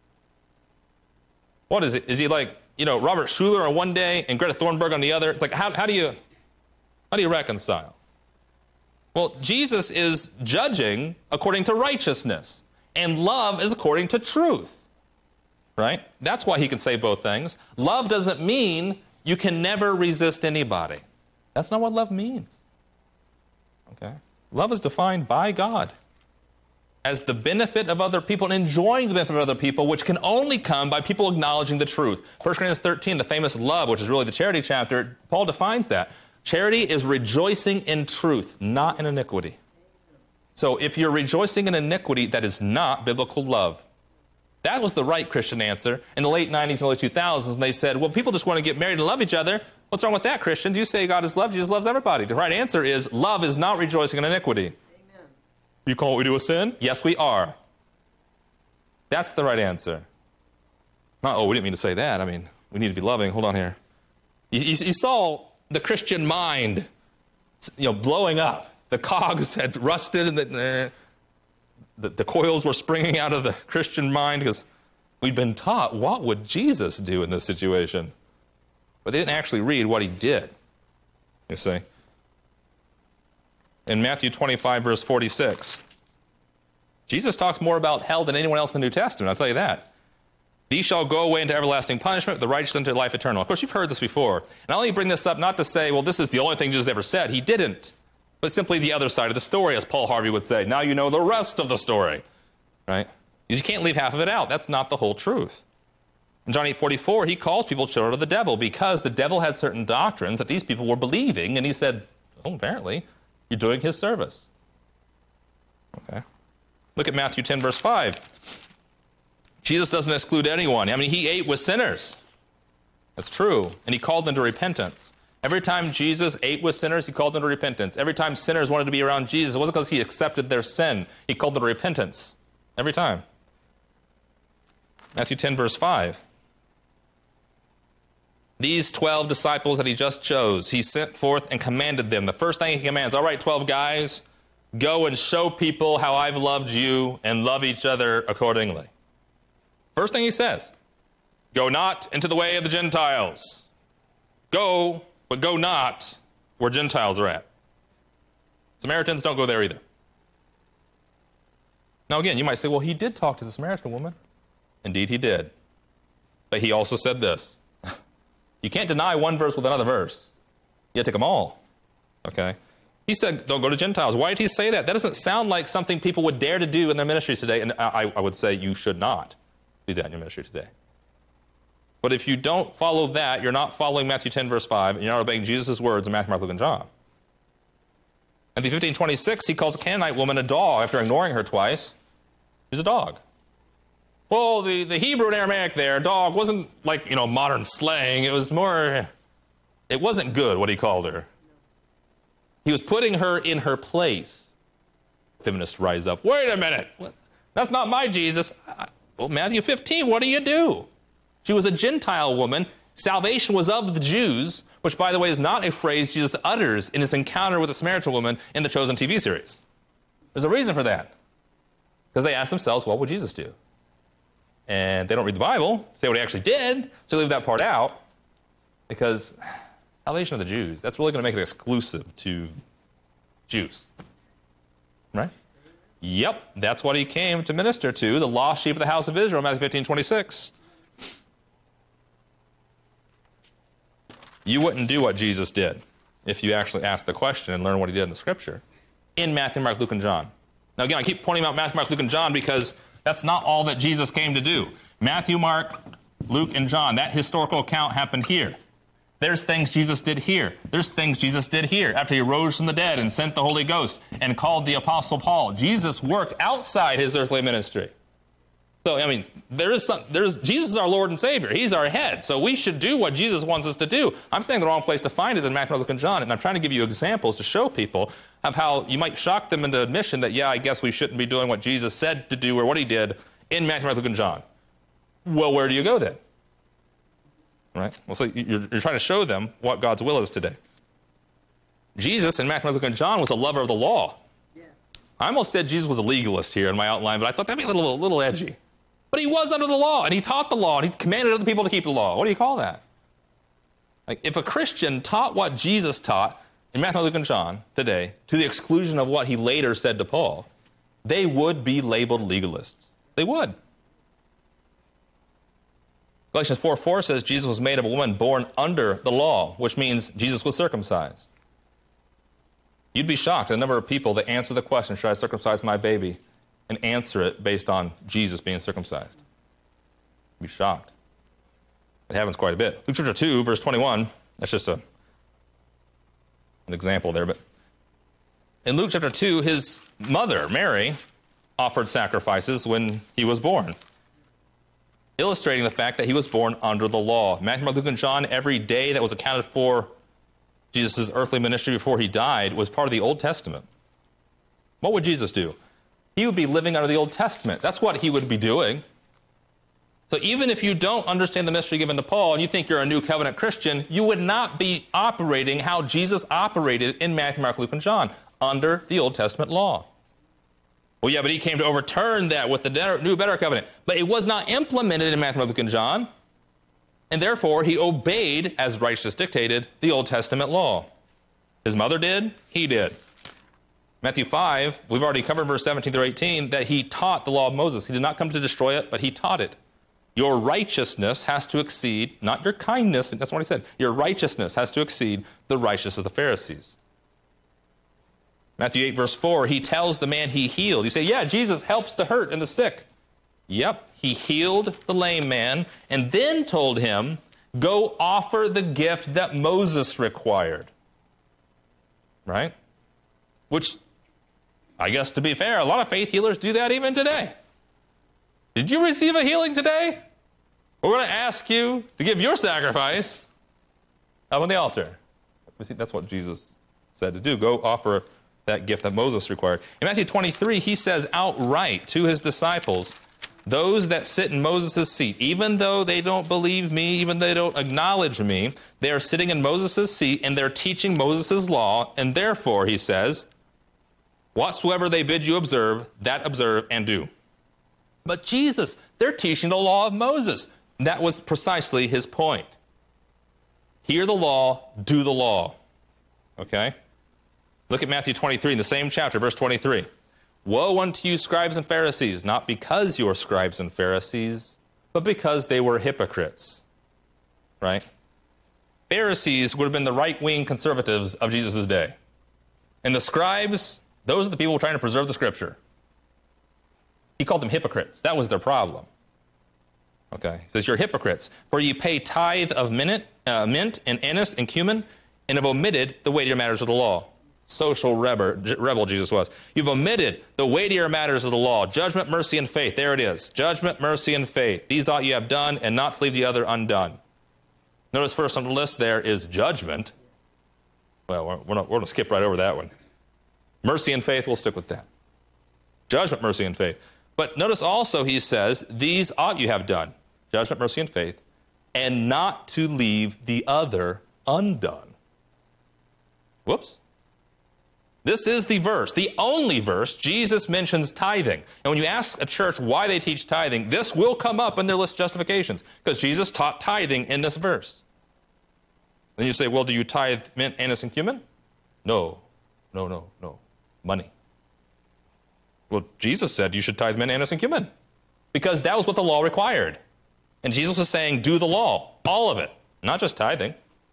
[SPEAKER 1] What is it? Is he like, you know, Robert Schuller on one day and Greta Thunberg on the other? It's like, how, how do you, how do you reconcile? Well, Jesus is judging according to righteousness, and love is according to truth, right? That's why he can say both things. Love doesn't mean you can never resist anybody. That's not what love means, okay? Love is defined by God as the benefit of other people and enjoying the benefit of other people, which can only come by people acknowledging the truth. First Corinthians thirteen, the famous love, which is really the charity chapter, Paul defines that. Charity is rejoicing in truth, not in iniquity. So if you're rejoicing in iniquity, that is not biblical love. That was the right Christian answer in the late nineties and early two thousands. And they said, well, people just want to get married and love each other. What's wrong with that, Christians? You say God is love, Jesus loves everybody. The right answer is love is not rejoicing in iniquity. Amen. You call what we do a sin? Yes, we are. That's the right answer. Not, oh, we didn't mean to say that. I mean, we need to be loving. Hold on here. You, you, you saw the Christian mind, you know, blowing up. The cogs had rusted and the, the, the coils were springing out of the Christian mind because we'd been taught, what would Jesus do in this situation? But they didn't actually read what he did, you see. In Matthew twenty-five, verse forty-six, Jesus talks more about hell than anyone else in the New Testament, I'll tell you that. These shall go away into everlasting punishment, the righteous into life eternal. Of course, you've heard this before. And I only bring this up not to say, well, this is the only thing Jesus ever said. He didn't. But simply the other side of the story, as Paul Harvey would say. Now you know the rest of the story, right? Because you can't leave half of it out. That's not the whole truth. In John eight forty-four, he calls people children of the devil because the devil had certain doctrines that these people were believing, and he said, oh, apparently, you're doing his service. Okay. Look at Matthew ten, verse five. Jesus doesn't exclude anyone. I mean, he ate with sinners. That's true. And he called them to repentance. Every time Jesus ate with sinners, he called them to repentance. Every time sinners wanted to be around Jesus, it wasn't because he accepted their sin. He called them to repentance. Every time. Matthew ten, verse five. These twelve disciples that he just chose, he sent forth and commanded them. The first thing he commands, all right, twelve guys, go and show people how I've loved you and love each other accordingly. First thing he says, go not into the way of the Gentiles. Go, but go not where Gentiles are at. Samaritans don't go there either. Now again, you might say, well, he did talk to the Samaritan woman. Indeed, he did. But he also said this. You can't deny one verse with another verse. You have to take them all. Okay? He said, don't go to Gentiles. Why did he say that? That doesn't sound like something people would dare to do in their ministries today. And I, I would say you should not do that in your ministry today. But if you don't follow that, you're not following Matthew ten, verse five, and you're not obeying Jesus' words in Matthew, Mark, Luke, and John. Matthew fifteen twenty-six, he calls a Canaanite woman a dog after ignoring her twice. She's a dog. Well, the, the Hebrew and Aramaic there, dog, wasn't like, you know, modern slang. It was more, it wasn't good what he called her. He was putting her in her place. Feminists rise up. Wait a minute. That's not my Jesus. Well, Matthew fifteen, what do you do? She was a Gentile woman. Salvation was of the Jews, which, by the way, is not a phrase Jesus utters in his encounter with the Samaritan woman in the Chosen T V series. There's a reason for that. Because they ask themselves, what would Jesus do? And they don't read the Bible, say what he actually did, so leave that part out. Because salvation of the Jews, that's really going to make it exclusive to Jews. Right? Yep, that's what he came to minister to, the lost sheep of the house of Israel, Matthew fifteen twenty-six. You wouldn't do what Jesus did if you actually asked the question and learn what he did in the Scripture in Matthew, Mark, Luke, and John. Now, again, I keep pointing out Matthew, Mark, Luke, and John because that's not all that Jesus came to do. Matthew, Mark, Luke, and John, that historical account happened here. There's things Jesus did here. There's things Jesus did here after he rose from the dead and sent the Holy Ghost and called the Apostle Paul. Jesus worked outside his earthly ministry. So, I mean, there is some, there's, Jesus is our Lord and Savior. He's our head. So we should do what Jesus wants us to do. I'm saying the wrong place to find is in Matthew, Mark, Luke, and John. And I'm trying to give you examples to show people of how you might shock them into admission that, yeah, I guess we shouldn't be doing what Jesus said to do or what he did in Matthew, Mark, Luke, and John. Well, where do you go then? Right? Well, so you're, you're trying to show them what God's will is today. Jesus in Matthew, Mark, Luke, and John was a lover of the law. Yeah. I almost said Jesus was a legalist here in my outline, but I thought that'd be a little, a little edgy. But he was under the law, and he taught the law, and he commanded other people to keep the law. What do you call that? Like, if a Christian taught what Jesus taught in Matthew, Luke, and John today, to the exclusion of what he later said to Paul, they would be labeled legalists. They would. Galatians four four says Jesus was made of a woman born under the law, which means Jesus was circumcised. You'd be shocked at the number of people that answer the question, should I circumcise my baby? And answer it based on Jesus being circumcised. You'd be shocked. It happens quite a bit. Luke chapter two, verse twenty-one, that's just a, an example there. But in Luke chapter two, his mother, Mary, offered sacrifices when he was born, illustrating the fact that he was born under the law. Matthew, Mark, Luke, and John, every day that was accounted for Jesus' earthly ministry before he died was part of the Old Testament. What would Jesus do? He would be living under the Old Testament. That's what he would be doing. So even if you don't understand the mystery given to Paul and you think you're a new covenant Christian, you would not be operating how Jesus operated in Matthew, Mark, Luke, and John, under the Old Testament law. Well, yeah, but he came to overturn that with the new, better covenant. But it was not implemented in Matthew, Mark, Luke, and John. And therefore, he obeyed, as righteousness dictated, the Old Testament law. His mother did, he did. Matthew five, we've already covered verse seventeen through eighteen, that he taught the law of Moses. He did not come to destroy it, but he taught it. Your righteousness has to exceed, not your kindness, that's what he said. Your righteousness has to exceed the righteousness of the Pharisees. Matthew eight, verse four, he tells the man he healed. You say, yeah, Jesus helps the hurt and the sick. Yep, he healed the lame man and then told him, go offer the gift that Moses required. Right? Which, I guess to be fair, a lot of faith healers do that even today. Did you receive a healing today? We're going to ask you to give your sacrifice up on the altar. That's what Jesus said to do. Go offer that gift that Moses required. In Matthew twenty-three, he says outright to his disciples, those that sit in Moses' seat, even though they don't believe me, even though they don't acknowledge me, they are sitting in Moses' seat and they're teaching Moses' law, and therefore, he says, whatsoever they bid you observe, that observe and do. But Jesus, they're teaching the law of Moses. That was precisely his point. Hear the law, do the law. Okay? Look at Matthew twenty-three, in the same chapter, verse twenty-three. Woe unto you, scribes and Pharisees, not because you are scribes and Pharisees, but because they were hypocrites. Right? Pharisees would have been the right-wing conservatives of Jesus' day. And the scribes, those are the people trying to preserve the Scripture. He called them hypocrites. That was their problem. Okay? He says, you're hypocrites, for you pay tithe of mint, uh, mint and anise and cumin, and have omitted the weightier matters of the law. Social rebel, rebel Jesus was. You've omitted the weightier matters of the law. Judgment, mercy, and faith. There it is. Judgment, mercy, and faith. These ought you have done, and not to leave the other undone. Notice first on the list there is judgment. Well, we're, we're, not, we're going to skip right over that one. Mercy and faith, we'll stick with that. Judgment, mercy, and faith. But notice also he says, these ought you have done. Judgment, mercy, and faith. And not to leave the other undone. Whoops. This is the verse, the only verse Jesus mentions tithing. And when you ask a church why they teach tithing, this will come up in their list of justifications, because Jesus taught tithing in this verse. Then you say, well, do you tithe mint, anise, and cumin? No, no, no, no. Money. Well, Jesus said you should tithe mint, anise, and cumin, because that was what the law required. And Jesus was saying, do the law, all of it, not just tithing.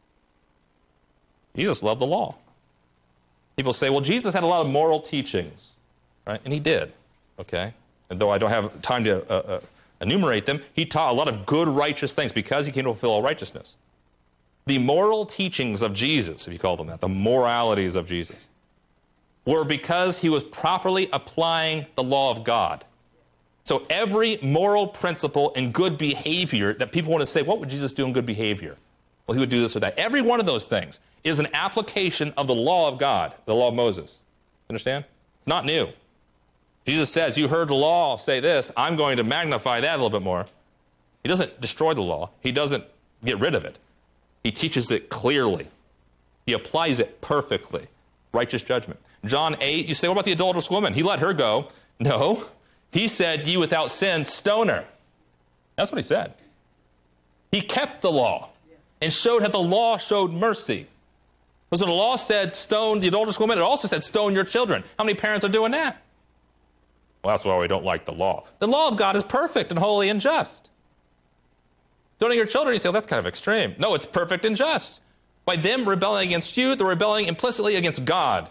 [SPEAKER 1] Jesus loved the law. People say, well, Jesus had a lot of moral teachings, right? And he did, okay? And though I don't have time to uh, uh, enumerate them, he taught a lot of good, righteous things because he came to fulfill all righteousness. The moral teachings of Jesus, if you call them that, the moralities of Jesus, were because he was properly applying the law of God. So every moral principle and good behavior that people want to say, what would Jesus do in good behavior? Well, he would do this or that. Every one of those things is an application of the law of God, the law of Moses. Understand? It's not new. Jesus says, you heard the law say this, I'm going to magnify that a little bit more. He doesn't destroy the law. He doesn't get rid of it. He teaches it clearly. He applies it perfectly. Righteous judgment. John eight, you say, what about the adulterous woman? He let her go. No. He said, ye without sin, stone her. That's what he said. He kept the law and showed how the law showed mercy. Because when the law said stone the adulterous woman, it also said stone your children. How many parents are doing that? Well, that's why we don't like the law. The law of God is perfect and holy and just. Stoning your children, you say, well, that's kind of extreme. No, it's perfect and just. By them rebelling against you, they're rebelling implicitly against God.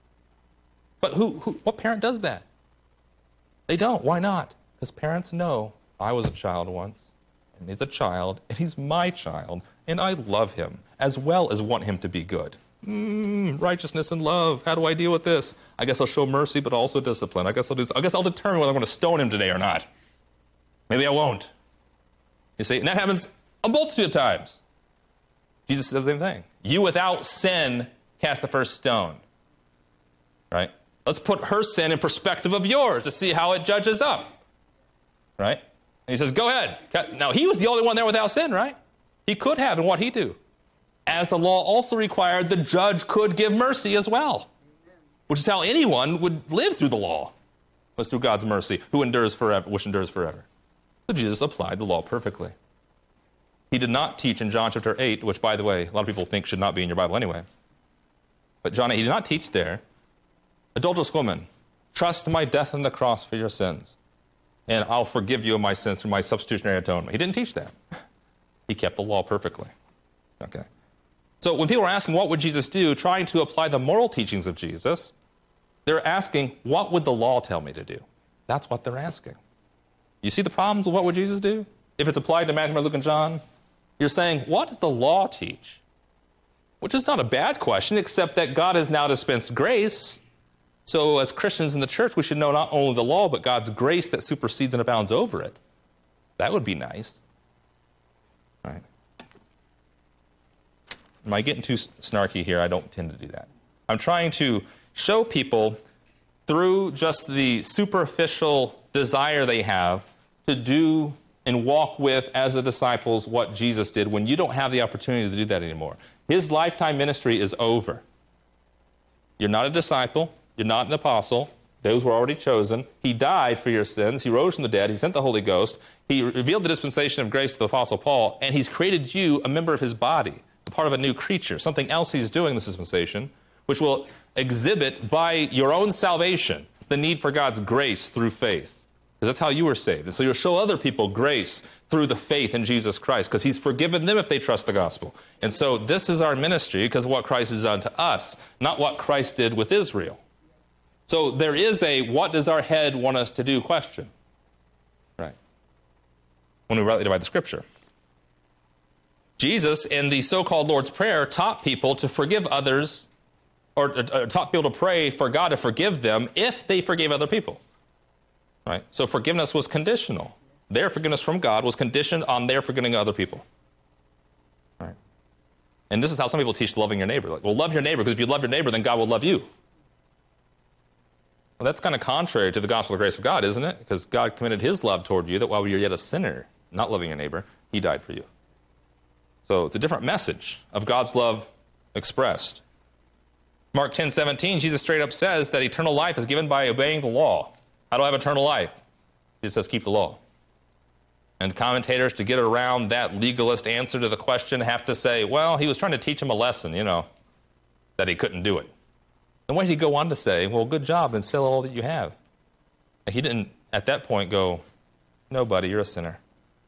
[SPEAKER 1] But who, who, what parent does that? They don't. Why not? Because parents know I was a child once, and he's a child, and he's my child, and I love him, as well as want him to be good. Mm, righteousness and love. How do I deal with this? I guess I'll show mercy, but also discipline. I guess I'll, do, I guess I'll determine whether I'm going to stone him today or not. Maybe I won't. You see, and that happens a multitude of times. Jesus says the same thing. You without sin cast the first stone. Right? Let's put her sin in perspective of yours to see how it judges up. Right? And he says, go ahead. Now, he was the only one there without sin, right? He could have, and what'd he do? As the law also required, the judge could give mercy as well. Which is how anyone would live through the law, was through God's mercy, who endures forever, which endures forever. So Jesus applied the law perfectly. He did not teach in John chapter eight, which, by the way, a lot of people think should not be in your Bible anyway. But John eight, he did not teach there, adulterous woman, trust my death on the cross for your sins, and I'll forgive you of my sins through my substitutionary atonement. He didn't teach that. He kept the law perfectly. Okay. So when people are asking, what would Jesus do, trying to apply the moral teachings of Jesus, they're asking, what would the law tell me to do? That's what they're asking. You see the problems with what would Jesus do? If it's applied to Matthew, Mark, Luke, and John, you're saying, what does the law teach? Which is not a bad question, except that God has now dispensed grace. So as Christians in the church, we should know not only the law, but God's grace that supersedes and abounds over it. That would be nice. All right. Am I getting too snarky here? I don't tend to do that. I'm trying to show people through just the superficial desire they have to do and walk with, as the disciples, what Jesus did when you don't have the opportunity to do that anymore. His lifetime ministry is over. You're not a disciple. You're not an apostle. Those were already chosen. He died for your sins. He rose from the dead. He sent the Holy Ghost. He revealed the dispensation of grace to the Apostle Paul, and he's created you a member of his body, a part of a new creature, something else he's doing in this dispensation, which will exhibit by your own salvation the need for God's grace through faith. Because that's how you were saved. And so you'll show other people grace through the faith in Jesus Christ, because he's forgiven them if they trust the gospel. And so this is our ministry because of what Christ has done to us, not what Christ did with Israel. So there is a, what does our head want us to do question, right? When we rightly divide the scripture. Jesus, in the so-called Lord's Prayer, taught people to forgive others, or, or taught people to pray for God to forgive them if they forgave other people, right? So forgiveness was conditional. Their forgiveness from God was conditioned on their forgiving other people, right? And this is how some people teach loving your neighbor. Like, well, love your neighbor, because if you love your neighbor, then God will love you. Well, that's kind of contrary to the gospel of the grace of God, isn't it? Because God commended his love toward you, that while you were yet a sinner, not loving your neighbor, he died for you. So it's a different message of God's love expressed. Mark ten seventeen, Jesus straight up says that eternal life is given by obeying the law. How do I have eternal life? Jesus says, keep the law. And commentators, to get around that legalist answer to the question, have to say, well, he was trying to teach him a lesson, you know, that he couldn't do it. And why did he go on to say, well, good job, and sell all that you have? And he didn't, at that point, go, no, buddy, you're a sinner.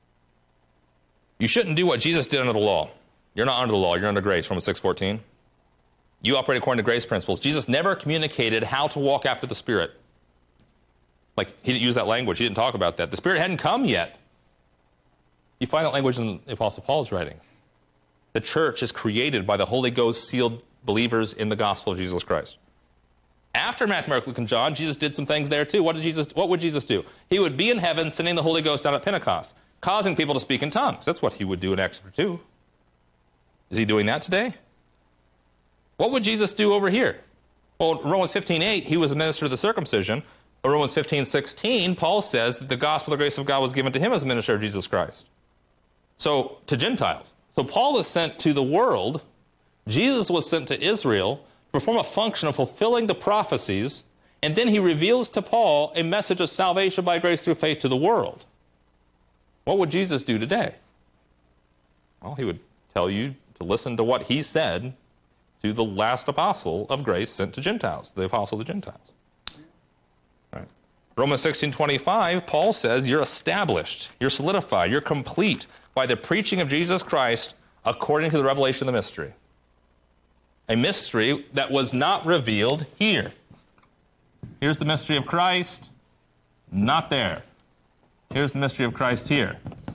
[SPEAKER 1] You shouldn't do what Jesus did under the law. You're not under the law, you're under grace, Romans six fourteen. You operate according to grace principles. Jesus never communicated how to walk after the Spirit. Like, he didn't use that language. He didn't talk about that. The Spirit hadn't come yet. You find that language in the Apostle Paul's writings. The church is created by the Holy Ghost sealed believers in the gospel of Jesus Christ. After Matthew, Mark, Luke, and John, Jesus did some things there too. What did Jesus? What would Jesus do? He would be in heaven sending the Holy Ghost down at Pentecost, causing people to speak in tongues. That's what he would do in Acts chapter two. Is he doing that today? What would Jesus do over here? Well, in Romans fifteen eight, he was a minister of the circumcision. In Romans fifteen sixteen, Paul says that the gospel of the grace of God was given to him as a minister of Jesus Christ. So, to Gentiles. So Paul was sent to the world. Jesus was sent to Israel to perform a function of fulfilling the prophecies, and then he reveals to Paul a message of salvation by grace through faith to the world. What would Jesus do today? Well, he would tell you to listen to what he said to the last apostle of grace sent to Gentiles, the apostle of the Gentiles. Right. Romans sixteen twenty-five, Paul says you're established, you're solidified, you're complete by the preaching of Jesus Christ according to the revelation of the mystery. A mystery that was not revealed here. Here's the mystery of Christ, not there. Here's the mystery of Christ here.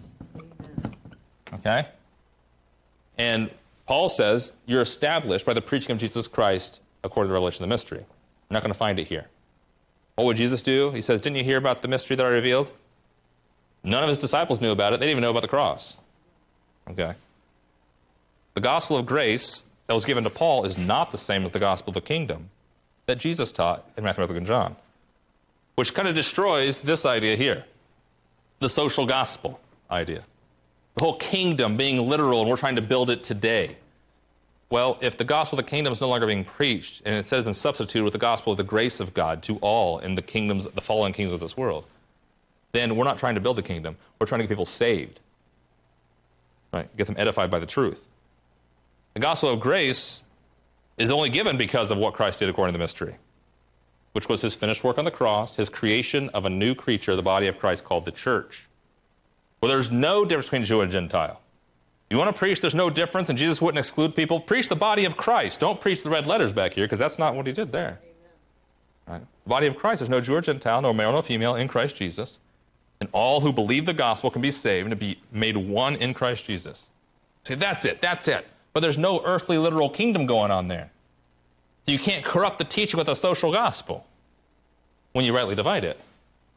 [SPEAKER 1] Okay? And Paul says you're established by the preaching of Jesus Christ according to the revelation of the mystery. You're not going to find it here. What would Jesus do? He says, didn't you hear about the mystery that I revealed? None of his disciples knew about it. They didn't even know about the cross. Okay? The gospel of grace that was given to Paul is not the same as the gospel of the kingdom that Jesus taught in Matthew, Mark, Luke, and John, which kind of destroys this idea here, the social gospel idea. The whole kingdom being literal, and we're trying to build it today. Well, if the gospel of the kingdom is no longer being preached, and instead has been substituted with the gospel of the grace of God to all in the kingdoms, the fallen kingdoms of this world, then we're not trying to build the kingdom. We're trying to get people saved, right? Get them edified by the truth. The gospel of grace is only given because of what Christ did according to the mystery, which was his finished work on the cross, his creation of a new creature, the body of Christ called the church. Well, there's no difference between Jew and Gentile. You want to preach there's no difference and Jesus wouldn't exclude people? Preach the body of Christ. Don't preach the red letters back here, because that's not what he did there. Right? The body of Christ, there's no Jew or Gentile, no male, no female in Christ Jesus. And all who believe the gospel can be saved and to be made one in Christ Jesus. Say, that's it, that's it. But there's no earthly literal kingdom going on there. So you can't corrupt the teaching with a social gospel when you rightly divide it.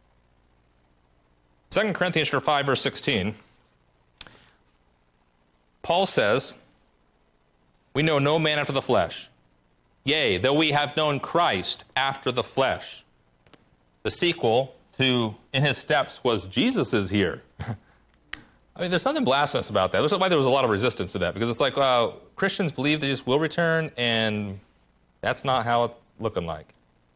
[SPEAKER 1] Second Corinthians five, verse sixteen, Paul says, we know no man after the flesh. Yea, though we have known Christ after the flesh. The sequel to In His Steps was Jesus is here. I mean, there's something blasphemous about that. There's why there was a lot of resistance to that, because it's like, well, Christians believe that Jesus will return, and that's not how it's looking like.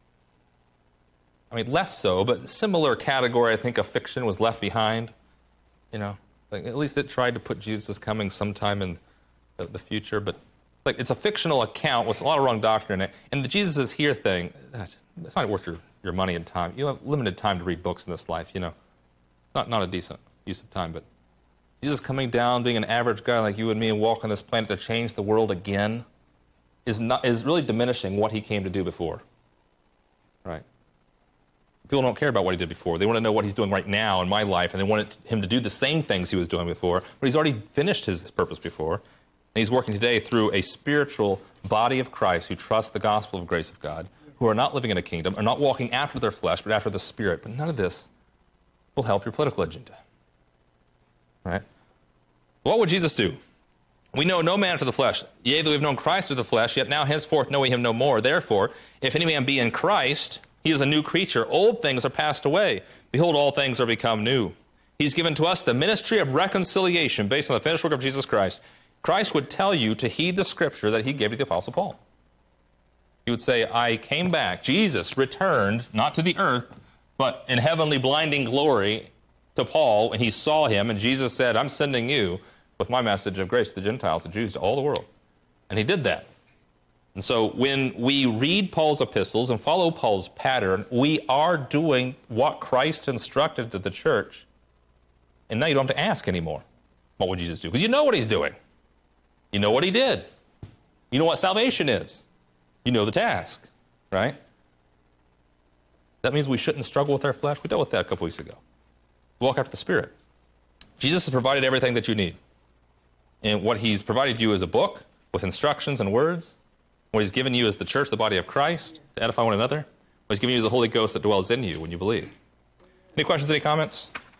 [SPEAKER 1] I mean, less so, but similar category, I think, of fiction was Left Behind. You know, like at least it tried to put Jesus coming sometime in the, the future, but like it's a fictional account with a lot of wrong doctrine in it. And the Jesus is here thing, it's not worth your, your money and time. You have limited time to read books in this life, you know. Not, not a decent use of time, but Jesus coming down, being an average guy like you and me and walk on this planet to change the world again is, not, is really diminishing what he came to do before. Right? People don't care about what he did before. They want to know what he's doing right now in my life, and they want him to do the same things he was doing before, but he's already finished his purpose before, and he's working today through a spiritual body of Christ who trust the gospel of grace of God, who are not living in a kingdom, are not walking after their flesh, but after the Spirit. But none of this will help your political agenda. Right? What would Jesus do? We know no man after the flesh. Yea, though we have known Christ through the flesh, yet now henceforth know we him no more. Therefore, if any man be in Christ, he is a new creature. Old things are passed away. Behold, all things are become new. He's given to us the ministry of reconciliation based on the finished work of Jesus Christ. Christ would tell you to heed the scripture that he gave to the Apostle Paul. He would say, I came back. Jesus returned, not to the earth, but in heavenly blinding glory to Paul, and he saw him, and Jesus said, I'm sending you with my message of grace to the Gentiles, the Jews, to all the world. And he did that. And so when we read Paul's epistles and follow Paul's pattern, we are doing what Christ instructed to the church. And now you don't have to ask anymore, what would Jesus do? Because you know what he's doing. You know what he did. You know what salvation is. You know the task, right? That means we shouldn't struggle with our flesh. We dealt with that a couple weeks ago. Walk after the Spirit. Jesus has provided everything that you need. And what he's provided you is a book with instructions and words. What he's given you is the church, the body of Christ, to edify one another. What he's given you is the Holy Ghost that dwells in you when you believe. Any questions, any comments?